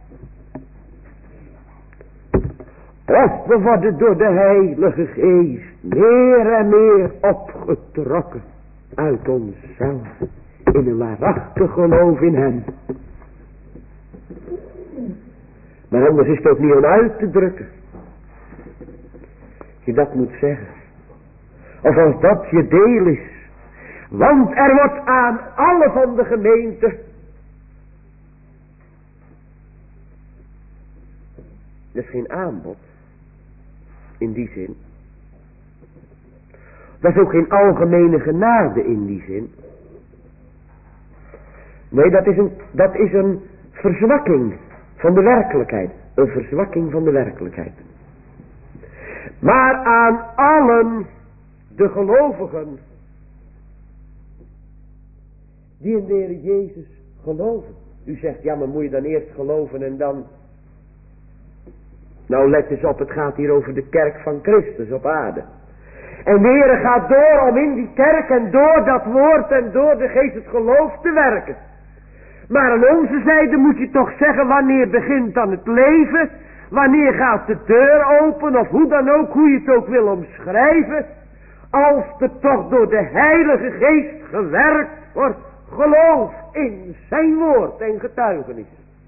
of we worden door de Heilige Geest meer en meer opgetrokken uit onszelf. In een waarachtig geloof in hem. Maar anders is het ook niet om uit te drukken. Je dat moet zeggen. Of als dat je deel is. Want er wordt aan alle van de gemeente. Dat is geen aanbod. In die zin. Dat is ook geen algemene genade in die zin. Nee, dat is een, dat is een verzwakking van de werkelijkheid. Een verzwakking van de werkelijkheid. Maar aan allen de gelovigen die in de Heer Jezus geloven. U zegt, ja, maar moet je dan eerst geloven en dan... Nou, let eens op, het gaat hier over de kerk van Christus op aarde. En de Heer gaat door om in die kerk en door dat woord en door de geest het geloof te werken. Maar aan onze zijde moet je toch zeggen, wanneer begint dan het leven? Wanneer gaat de deur open? Of hoe dan ook, hoe je het ook wil omschrijven. Als er toch door de Heilige Geest gewerkt wordt. Geloof in zijn woord en getuigenis.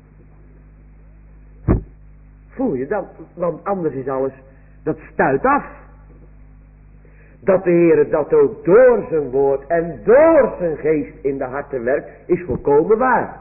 Voel je dat? Want anders is alles, dat stuit af. Dat de Heer dat ook door zijn woord en door zijn geest in de harten werkt, is volkomen waar.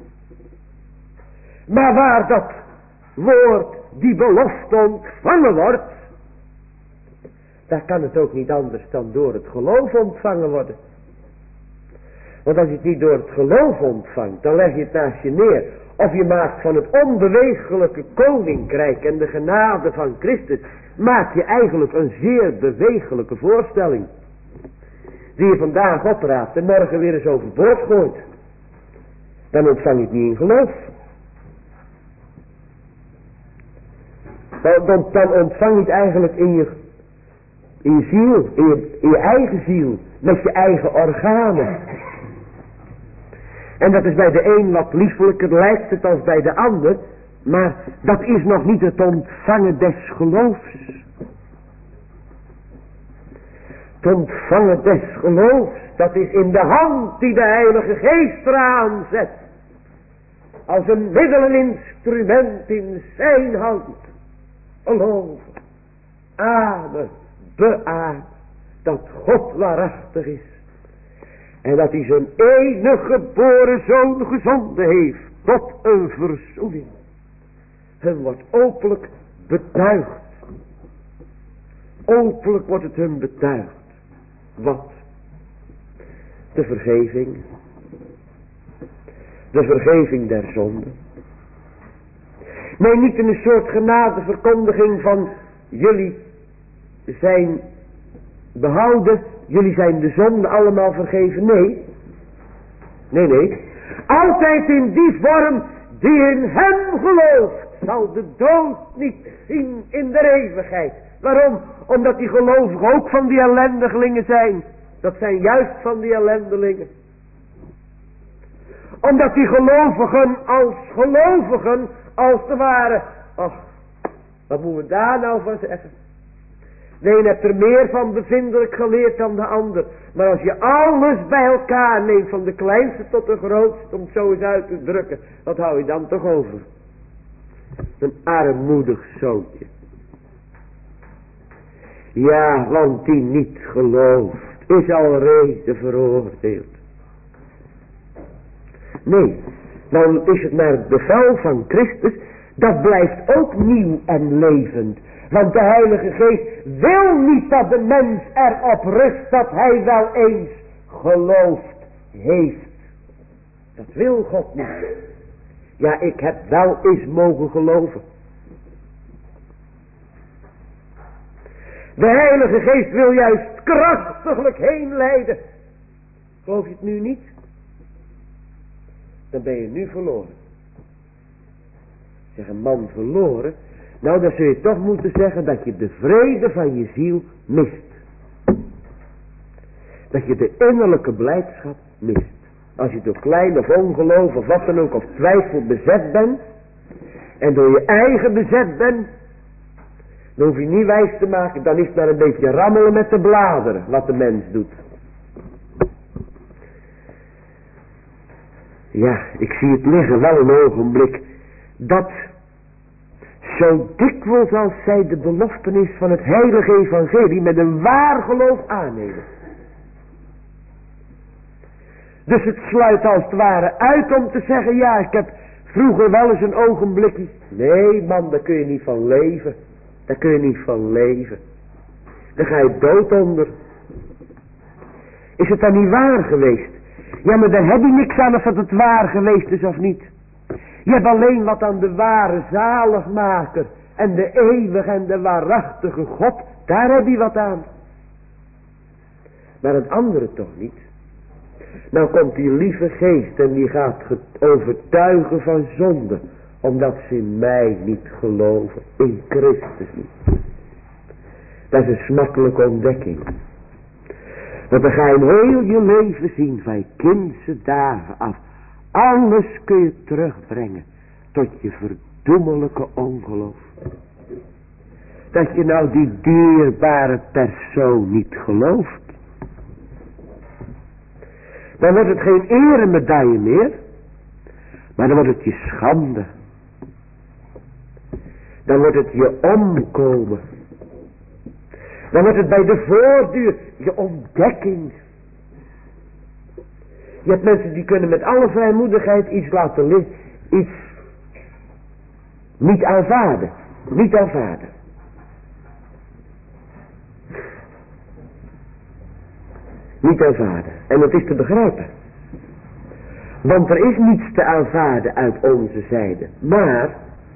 Maar waar dat woord, die belofte ontvangen wordt, daar kan het ook niet anders dan door het geloof ontvangen worden. Want als je het niet door het geloof ontvangt, dan leg je het naast je neer. Of je maakt van het onbewegelijke koninkrijk en de genade van Christus, maak je eigenlijk een zeer bewegelijke voorstelling. Die je vandaag opraapt en morgen weer eens overboord gooit. Dan ontvang je het niet in geloof. Dan, dan, dan ontvang je het eigenlijk in je, in je ziel, in je, in je eigen ziel, met je eigen organen. En dat is bij de een wat liefelijker lijkt het als bij de ander. Maar dat is nog niet het ontvangen des geloofs. Het ontvangen des geloofs, dat is in de hand die de Heilige Geest eraan zet. Als een middeleninstrument in zijn hand. Geloven, amen, beamen, dat God waarachtig is. En dat hij zijn enige geboren zoon gezonden heeft tot een verzoening. Hem wordt openlijk betuigd. Openlijk wordt het hem betuigd. Wat? De vergeving. De vergeving der zonden. Nee, niet in een soort genadeverkondiging van jullie zijn behouden, jullie zijn de zonden allemaal vergeven. Nee. Nee, nee. Altijd in die vorm die in hem gelooft, zal de dood niet zien in de eeuwigheid. Waarom? Omdat die gelovigen ook van die ellendigelingen zijn. Dat zijn juist van die ellendelingen. Omdat die gelovigen als gelovigen, als het ware, ach, wat moeten we daar nou van zeggen? De een heeft er meer van bevindelijk geleerd dan de ander. Maar als je alles bij elkaar neemt, van de kleinste tot de grootste, om het zo eens uit te drukken, wat hou je dan toch over? Een armoedig zoontje. Ja, want die niet gelooft, is al reden veroordeeld. Nee, dan is het maar het bevel van Christus, dat blijft ook nieuw en levend. Want de Heilige Geest wil niet dat de mens erop rust dat hij wel eens geloofd heeft. Dat wil God niet. Ja, ik heb wel eens mogen geloven. De Heilige Geest wil juist krachtiglijk heen leiden. Geloof je het nu niet? Dan ben je nu verloren. Zeg, een man verloren. Nou, dan zul je toch moeten zeggen dat je de vrede van je ziel mist. Dat je de innerlijke blijdschap mist. Als je door klein of ongeloof of wat dan ook of twijfel bezet bent. En door je eigen bezet bent. Dan hoef je niet wijs te maken. Dan is het maar een beetje rammelen met de bladeren. Wat de mens doet. Ja, ik zie het liggen wel een ogenblik. Dat zo dikwijls als zij de beloftenis van het heilige evangelie met een waar geloof aannemen. Dus het sluit als het ware uit om te zeggen, ja, ik heb vroeger wel eens een ogenblikje. Nee man, daar kun je niet van leven. Daar kun je niet van leven. Daar ga je dood onder. Is het dan niet waar geweest? Ja, maar daar heb je niks aan of dat het waar geweest is of niet. Je hebt alleen wat aan de ware zaligmaker en de eeuwige en de waarachtige God. Daar heb je wat aan. Maar het andere toch niet. Nou komt die lieve geest en die gaat overtuigen van zonde. Omdat ze in mij niet geloven. In Christus niet. Dat is een smakkelijke ontdekking. Want dan ga je heel je leven zien van je kindse dagen af. Alles kun je terugbrengen tot je verdoemelijke ongeloof. Dat je nou die dierbare persoon niet gelooft. Dan wordt het geen eremedaille meer. Maar dan wordt het je schande. Dan wordt het je omkomen. Dan wordt het bij de voortduur je ontdekking. Je hebt mensen die kunnen met alle vrijmoedigheid iets laten liggen. Iets niet aanvaarden. Niet aanvaarden. Niet aanvaarden. En dat is te begrijpen. Want er is niets te aanvaarden uit onze zijde. Maar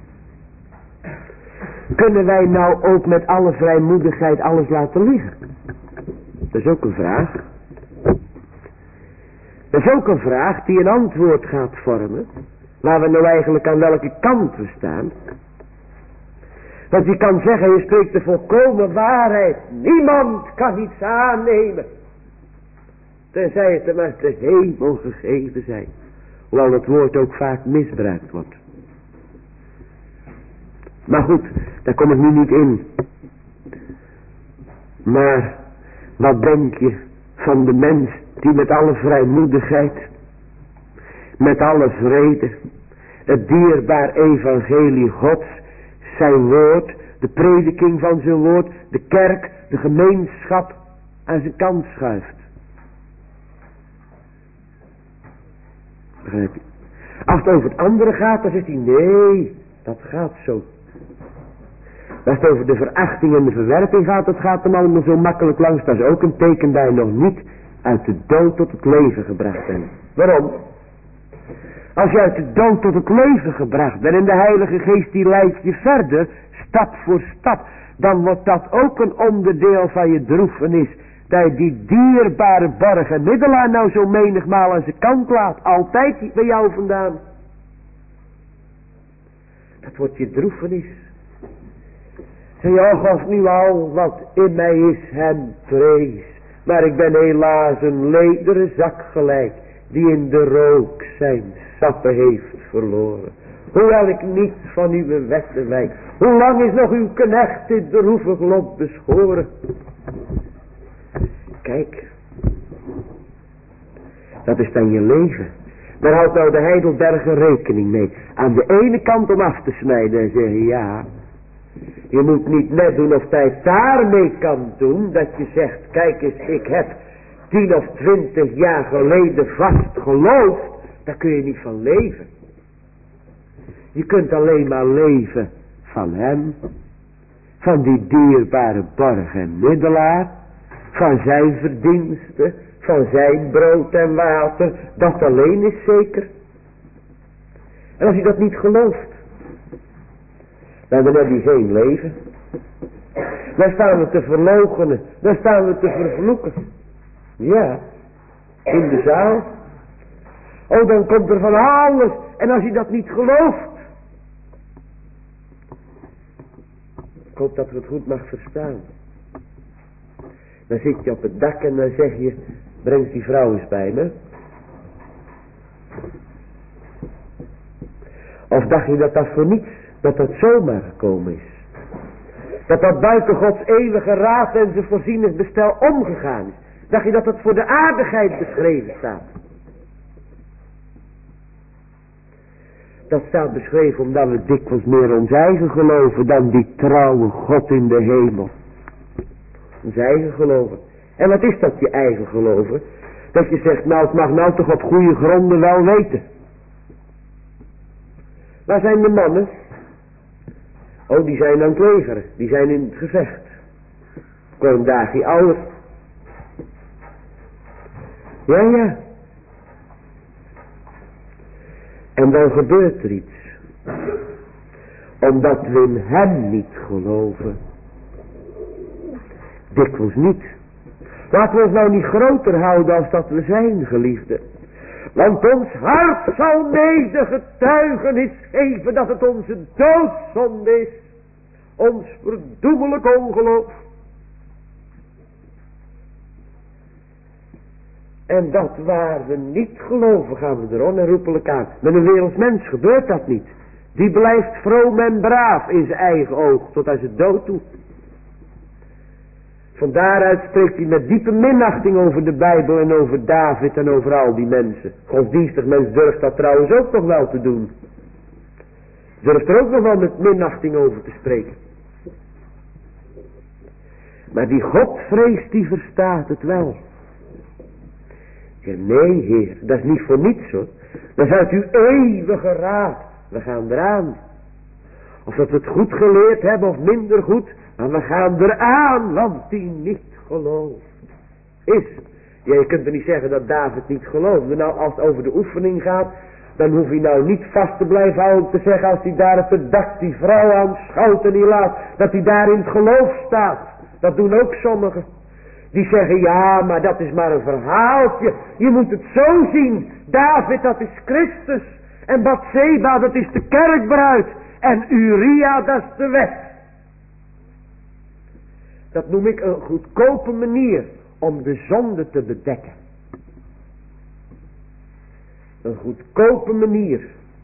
kunnen wij nou ook met alle vrijmoedigheid alles laten liggen? Dat is ook een vraag. Dat is ook een vraag die een antwoord gaat vormen. Waar we nou eigenlijk aan welke kant we staan. Want je kan zeggen, je spreekt de volkomen waarheid. Niemand kan iets aannemen. Tenzij het hem uit de hemel gegeven zijn. Hoewel het woord ook vaak misbruikt wordt. Maar goed, daar kom ik nu niet in. Maar wat denk je van de mens die met alle vrijmoedigheid, met alle vrede, het dierbaar evangelie Gods, zijn woord, de prediking van zijn woord, de kerk, de gemeenschap aan zijn kant schuift? Begrijp je? Als het over het andere gaat, dan zegt hij, nee, dat gaat zo. Als het over de verachting en de verwerping gaat, dat gaat hem allemaal zo makkelijk langs. Dat is ook een teken dat je nog niet uit de dood tot het leven gebracht bent. Waarom? Als je uit de dood tot het leven gebracht bent en de Heilige Geest die leidt je verder, stap voor stap, dan wordt dat ook een onderdeel van je droefenis. Dat je die dierbare borg en middelaar nou zo menigmaal aan zijn kant laat. Altijd bij jou vandaan. Dat wordt je droefenis. Zeg je, oh God, nu al wat in mij is hem vrees. Maar ik ben helaas een lederen zak gelijk. Die in de rook zijn sappen heeft verloren. hoewel ik niet van uw wetten wijk. Hoe lang is nog uw knecht dit droevig lot beschoren? Kijk, dat is dan je leven. Daar houdt nou de Heidelberger rekening mee. Aan de ene kant om af te snijden en zeggen, ja, je moet niet net doen of hij het daarmee kan doen. Dat je zegt, kijk eens, ik heb tien of twintig jaar geleden vast geloofd. Daar kun je niet van leven. Je kunt alleen maar leven van hem. Van die dierbare borg en middelaar. Van zijn verdiensten. Van zijn brood en water. Dat alleen is zeker. En als je dat niet gelooft. Dan heb je geen leven. Dan staan we te verloochenen. Dan staan we te vervloeken. Ja. In de zaal. Oh, dan komt er van alles. En als je dat niet gelooft. Ik hoop dat we het goed mag verstaan. Dan zit je op het dak en dan zeg je, breng die vrouw eens bij me. Of dacht je dat dat voor niets, dat dat zomaar gekomen is. Dat dat buiten Gods eeuwige raad en zijn voorzieningsbestel omgegaan is. Dacht je dat dat voor de aardigheid beschreven staat. Dat staat beschreven omdat we dikwijls meer ons eigen geloven dan die trouwe God in de hemel. Ons eigen geloven. En wat is dat je eigen geloven? Dat je zegt, nou het mag nou toch op goede gronden wel weten. Waar zijn de mannen? Oh, die zijn aan het leveren. Die zijn in het gevecht. Ik word een dagje ouder. Ja, ja. En dan gebeurt er iets. Omdat we in hem niet geloven. Dikwijls niet. Laten we ons nou niet groter houden als dat we zijn, geliefden. Want ons hart zal mede getuigenis geven dat het onze doodzonde is. Ons verdoemelijk ongeloof. En dat waar we niet geloven gaan we er onherroepelijk aan. Met een werelds mens gebeurt dat niet. Die blijft vroom en braaf in zijn eigen oog tot aan zijn dood toe. Van daaruit spreekt hij met diepe minachting over de Bijbel en over David en over al die mensen. Godsdienstig mens durft dat trouwens ook nog wel te doen. Durft er ook nog wel met minachting over te spreken. Maar die Godvrees die verstaat het wel. Ja, nee heer, dat is niet voor niets hoor. Dat is uit uw eeuwige raad. We gaan eraan. Of dat we het goed geleerd hebben of minder goed. Maar we gaan eraan, want die niet gelooft. Is. Ja, je kunt er niet zeggen dat David niet geloofde. Nou, als het over de oefening gaat, dan hoef je nou niet vast te blijven houden te zeggen als hij daar op het dak die vrouw aanschouwt en die laat, dat hij daar in het geloof staat. Dat doen ook sommigen. Die zeggen, ja, maar dat is maar een verhaaltje. Je moet het zo zien. David, dat is Christus. En Bathseba, dat is de kerkbruid. En Uria, dat is de wet. Dat noem ik een goedkope manier om de zonde te bedekken. Een goedkope manier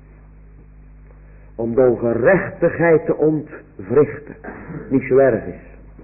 om de ongerechtigheid te ontwrichten. Niet zo erg is.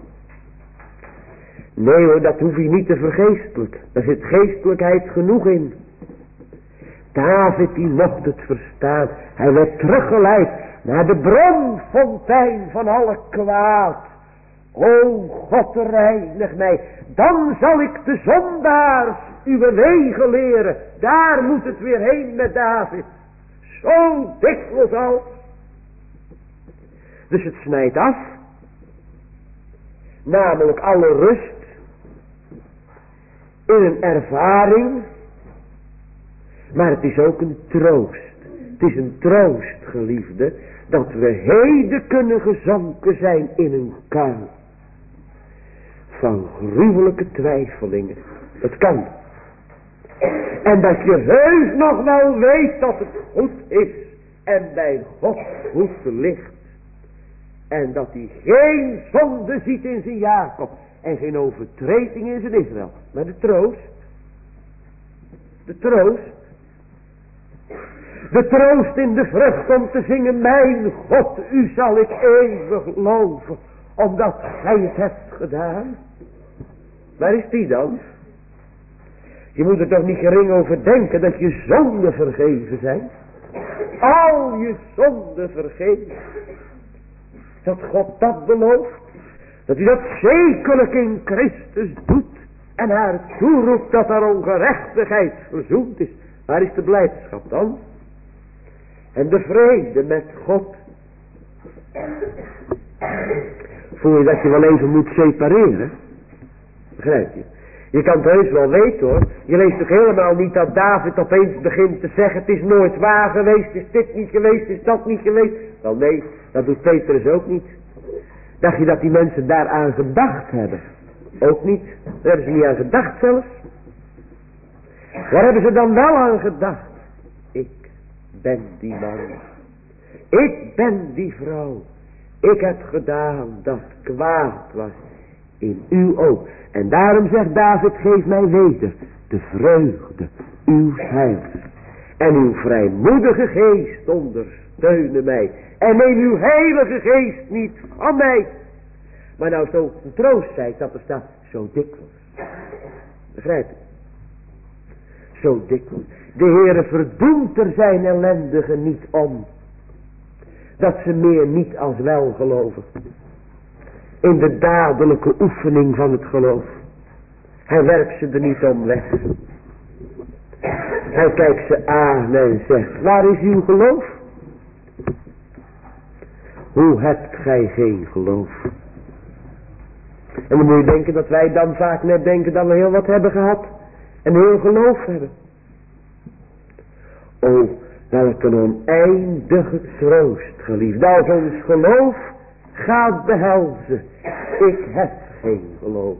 Nee hoor, dat hoef je niet te vergeestelijken. Daar zit geestelijkheid genoeg in. David die mocht het verstaan. Hij werd teruggeleid naar de bronfontein van alle kwaad. O God, reinig mij. Dan zal ik de zondaars uw wegen leren. Daar moet het weer heen met David. Zo dikwijls al. Dus het snijdt af. Namelijk alle rust. In een ervaring. Maar het is ook een troost. Het is een troost, geliefde. Dat we heden kunnen gezonken zijn in een kuil. Van gruwelijke twijfelingen. Het kan. En dat je heus nog wel weet dat het goed is. En bij God goed ligt. En dat hij geen zonde ziet in zijn Jacob. En geen overtreding in zijn Israël. Maar de troost. De troost. De troost in de vrucht om te zingen, mijn God, u zal ik eeuwig loven, omdat gij het hebt gedaan. Waar is die dan? Je moet er toch niet gering over denken dat je zonden vergeven zijn. Al je zonden vergeven. Dat God dat belooft. Dat hij dat zekerlijk in Christus doet. En haar toeroept dat haar ongerechtigheid verzoend is. Waar is de blijdschap dan? En de vrede met God. Voel je dat je wel even moet separeren? Begrijp je? Je kan het heus wel weten hoor. Je leest toch helemaal niet dat David opeens begint te zeggen, het is nooit waar geweest, is dit niet geweest, is dat niet geweest. Wel nee, dat doet Petrus ook niet. Dacht je dat die mensen daaraan gedacht hebben? Ook niet. Daar hebben ze niet aan gedacht zelfs. Waar hebben ze dan wel aan gedacht? Ik ben die man. Ik ben die vrouw. Ik heb gedaan dat kwaad was in uw oog. En daarom zegt David, geef mij weder de vreugde uw heils. En uw vrijmoedige geest ondersteune mij. En neem uw heilige geest niet van mij. Maar nou zo een troost zei dat er staat, zo dikwijls. Begrijp je? Zo dikwijls. De Heere verdoemt er zijn ellendigen niet om. Dat ze meer niet als wel geloven. In de dadelijke oefening van het geloof. Hij werpt ze er niet om weg. Hij kijkt ze aan en zegt, waar is uw geloof? Hoe hebt gij geen geloof? En dan moet je denken dat wij dan vaak net denken dat we heel wat hebben gehad. En heel geloof hebben. O, welke oneindige troost, geliefd. Als ons geloof gaat behelzen. Ik heb geen geloof.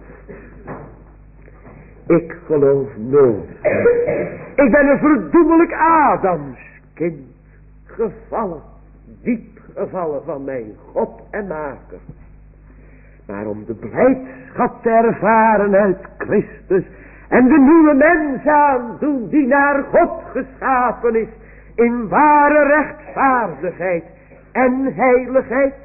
Ik geloof nooit. Ik ben een verdoemelijk Adamskind. Gevallen. Diep gevallen van mijn God en Maker. Maar om de blijdschap te ervaren uit Christus. En de nieuwe mens aandoen die naar God geschapen is. In ware rechtvaardigheid en heiligheid.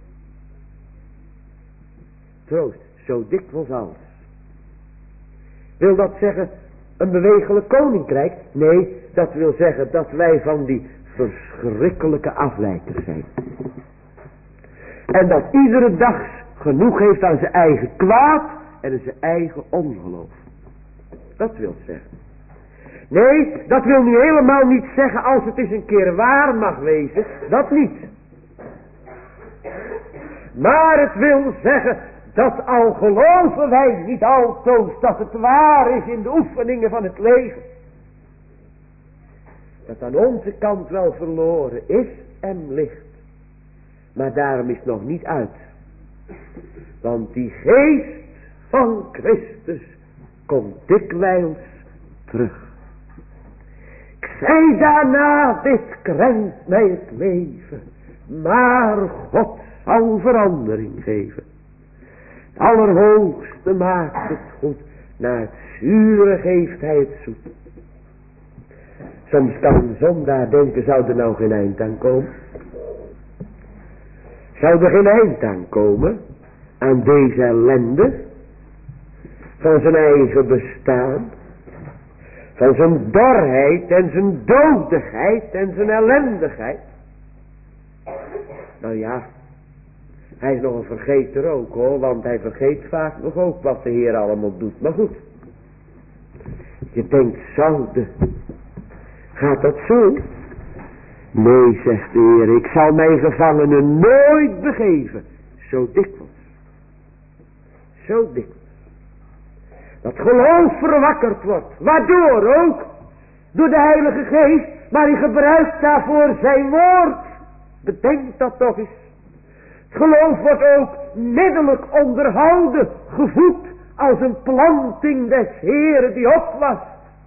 Troost, zo dikwijls als. Wil dat zeggen een bewegelijk koninkrijk? Nee, dat wil zeggen dat wij van die verschrikkelijke afleiders zijn. En dat iedere dag genoeg heeft aan zijn eigen kwaad en aan zijn eigen ongeloof. Dat wil zeggen. Nee, dat wil nu helemaal niet zeggen als het eens een keer waar mag wezen. Dat niet. Maar het wil zeggen dat al geloven wij niet altoos dat het waar is in de oefeningen van het leven. Dat aan onze kant wel verloren is en ligt. Maar daarom is het nog niet uit. Want die geest van Christus komt dikwijls terug. Ik zei daarna, dit krenkt mij het leven. Maar God zal verandering geven. Het Allerhoogste maakt het goed. Na het zure geeft hij het zoet. Soms kan een zondaar denken, zou er nou geen eind aan komen? Zou er geen eind aan komen? Aan deze ellende? Van zijn eigen bestaan? Van zijn dorheid en zijn dodigheid en zijn ellendigheid? Nou ja, hij is nog een vergeter ook hoor, want hij vergeet vaak nog ook wat de Heer allemaal doet. Maar goed, je denkt, zou de, gaat dat zo? Nee, zegt de Heer, ik zal mijn gevangenen nooit begeven. Zo dikwijls. Zo dikwijls. Dat geloof verwakkerd wordt. Waardoor ook? Door de Heilige Geest. Maar hij gebruikt daarvoor zijn woord. Bedenk dat toch eens. Het geloof wordt ook middelijk onderhouden. Gevoed als een planting des Heeren die opwast.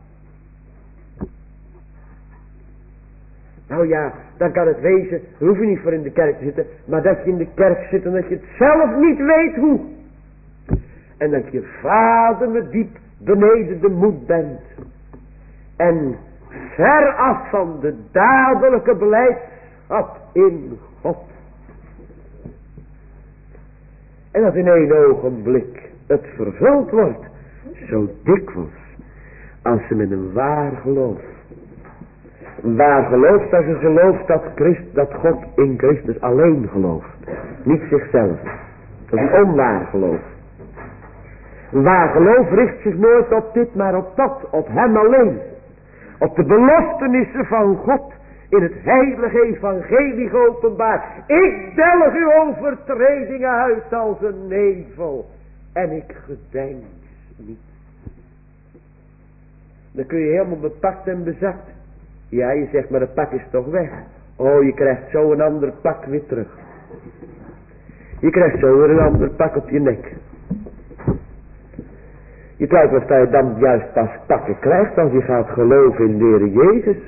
Nou ja, dan kan het wezen, dan hoef je niet voor in de kerk te zitten, maar dat je in de kerk zit en dat je het zelf niet weet hoe. En dat je vader me diep beneden de moed bent. En ver af van de dadelijke blijdschap in God. En dat in één ogenblik het vervuld wordt, zo dikwijls, als ze met een waar geloof. Een waar geloof, dat is een geloof dat, Christ, dat God in Christus alleen gelooft. Niet zichzelf. Dat is een onwaar geloof. Een waar geloof richt zich nooit op dit, maar op dat, op hem alleen. Op de beloftenissen van God in het heilige evangelie geopenbaard. Ik delg uw overtredingen uit als een nevel en ik gedeins niet. Dan kun je helemaal bepakt en bezakt. Ja, je zegt, maar het pak is toch weg. Oh, je krijgt zo een ander pak weer terug. Je krijgt zo weer een ander pak op je nek. Je twijfelt of je dan juist pas pakken krijgt als je gaat geloven in de Heer Jezus.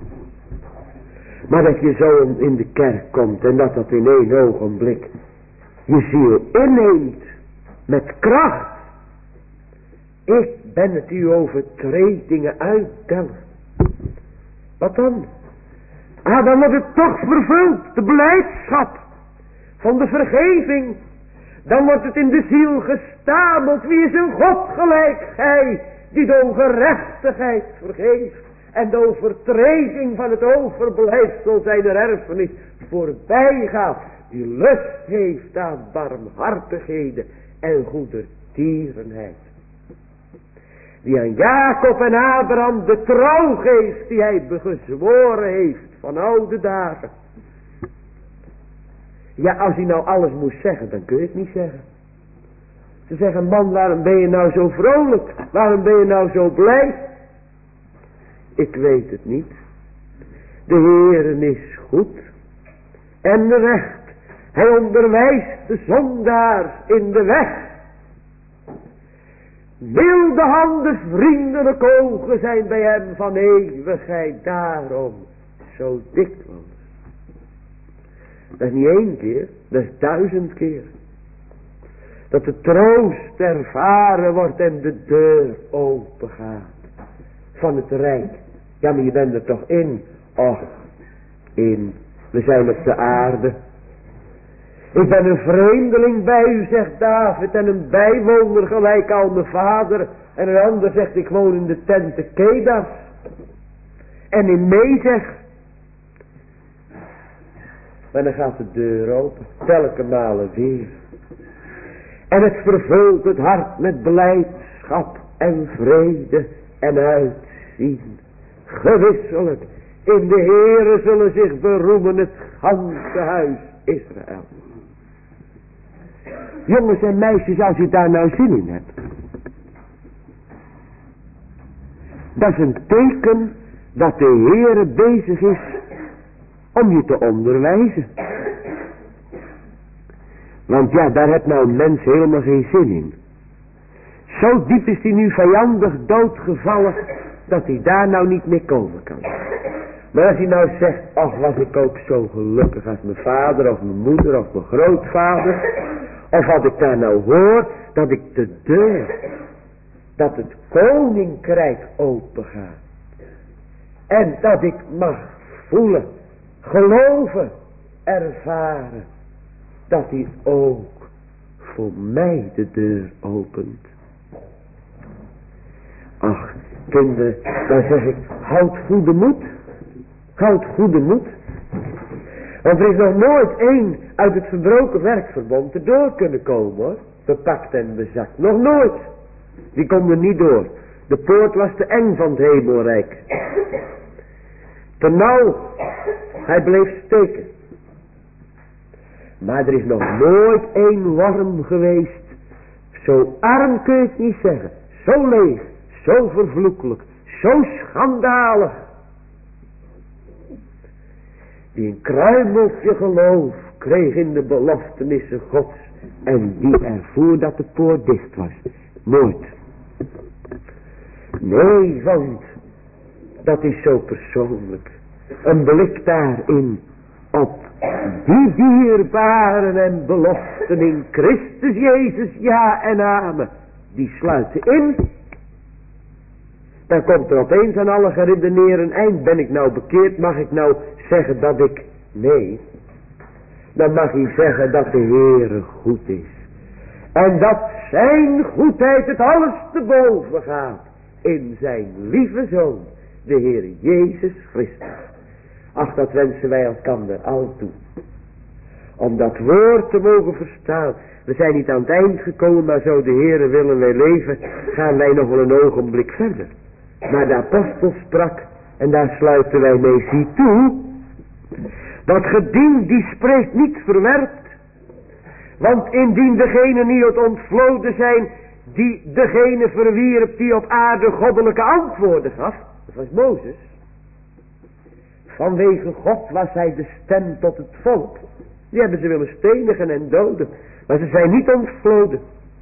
Maar dat je zo in de kerk komt en dat dat in één ogenblik je ziel inneemt met kracht. Ik ben het u overtredingen uittellen. Wat dan? Ah, dan wordt het toch vervuld, de blijdschap van de vergeving. Dan wordt het in de ziel gestameld, wie is een God gelijk gij, die de ongerechtigheid vergeeft en de overtreding van het overblijfsel zijner erfenis voorbijgaat, die lust heeft aan barmhartigheden en goedertierenheid. Die aan Jacob en Abraham de trouw geeft die hij gezworen heeft van oude dagen. Ja, als hij nou alles moest zeggen, dan kun je het niet zeggen. Ze zeggen, man, waarom ben je nou zo vrolijk? Waarom ben je nou zo blij? Ik weet het niet. De Heere is goed en recht. Hij onderwijst de zondaars in de weg. Milde handen, vriendelijke ogen zijn bij hem van eeuwigheid, daarom zo dikwijls. Dat is niet één keer, dat is duizend keer. Dat de troost ervaren wordt en de deur open gaat van het rijk. Ja, maar je bent er toch in? Och, in. We zijn op de aarde. Ik ben een vreemdeling bij u, zegt David, en een bijwoner gelijk al mijn vader. En een ander zegt, ik woon in de tenten Kedas. En in Mezeg. Maar dan gaat de deur open, telke malen weer. En het vervult het hart met blijdschap en vrede en uitzien. Gewisselijk, in de Heere zullen zich beroemen het ganse huis Israël. Jongens en meisjes, als je daar nou zin in hebt. Dat is een teken dat de Heere bezig is om je te onderwijzen. Want ja, daar heeft nou een mens helemaal geen zin in. Zo diep is hij nu vijandig doodgevallen, dat hij daar nou niet meer komen kan. Maar als hij nou zegt, ach, was ik ook zo gelukkig als mijn vader of mijn moeder of mijn grootvader. Of wat ik daar nou hoor, dat ik de deur, dat het koninkrijk open gaat. En dat ik mag voelen, geloven, ervaren, dat hij ook voor mij de deur opent. Ach, kinderen, dan zeg ik, houd goede moed. Houd goede moed. Want er is nog nooit één uit het verbroken werkverbond erdoor kunnen komen, hoor. Bepakt en bezakt. Nog nooit. Die kon er niet door. De poort was te eng van het hemelrijk. Te nauw. Hij bleef steken. Maar er is nog nooit één worm geweest. Zo arm kun je het niet zeggen. Zo leeg. Zo vervloekelijk. Zo schandalig. Die een kruimeltje geloof kreeg in de beloftenissen Gods. En die ervoer dat de poort dicht was. Nooit. Nee, want dat is zo persoonlijk. Een blik daarin op die dierbaren en beloften in Christus Jezus, ja en amen. Die sluiten in. Dan komt er opeens aan alle geredeneren eind. Ben ik nou bekeerd? Mag ik nou zeggen dat ik... Nee. Dan mag hij zeggen dat de Heere goed is. En dat zijn goedheid het alles te boven gaat. In zijn lieve Zoon. De Heer Jezus Christus. Ach, dat wensen wij elkander al toe. Om dat woord te mogen verstaan. We zijn niet aan het eind gekomen, maar zo de Heere willen wij leven, gaan wij nog wel een ogenblik verder. Maar de apostel sprak, en daar sluiten wij mee, zie toe, dat gedien die spreekt niet verwerpt. Want indien degene niet het ontvloden zijn, die degene verwierp die op aarde goddelijke antwoorden gaf, dat was Mozes. Vanwege God was hij de stem tot het volk. Die hebben ze willen stenigen en doden. Maar ze zijn niet ontvloden.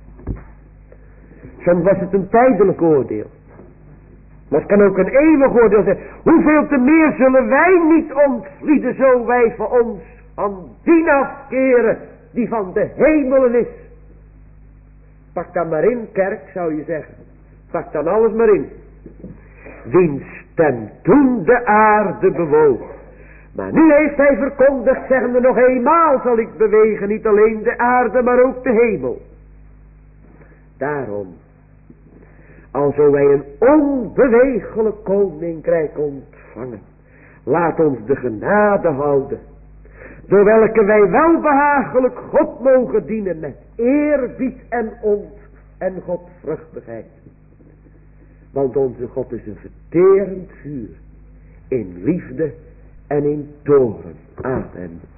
Soms was het een tijdelijk oordeel. Maar het kan ook een eeuwig oordeel zijn. Hoeveel te meer zullen wij niet ontvlieden, zo wij voor ons aan die afkeren die van de hemelen is. Pak dan maar in, kerk, zou je zeggen. Pak dan alles maar in. Wiens stem toen de aarde bewoog. Maar nu heeft hij verkondigd, zeggende nog eenmaal zal ik bewegen, niet alleen de aarde, maar ook de hemel. Daarom, alzo wij een onbewegelijk koninkrijk ontvangen, laat ons de genade houden, door welke wij welbehagelijk God mogen dienen met eerbied en ont en godvruchtigheid. Want onze God is een verterend vuur, in liefde en in toren. Amen.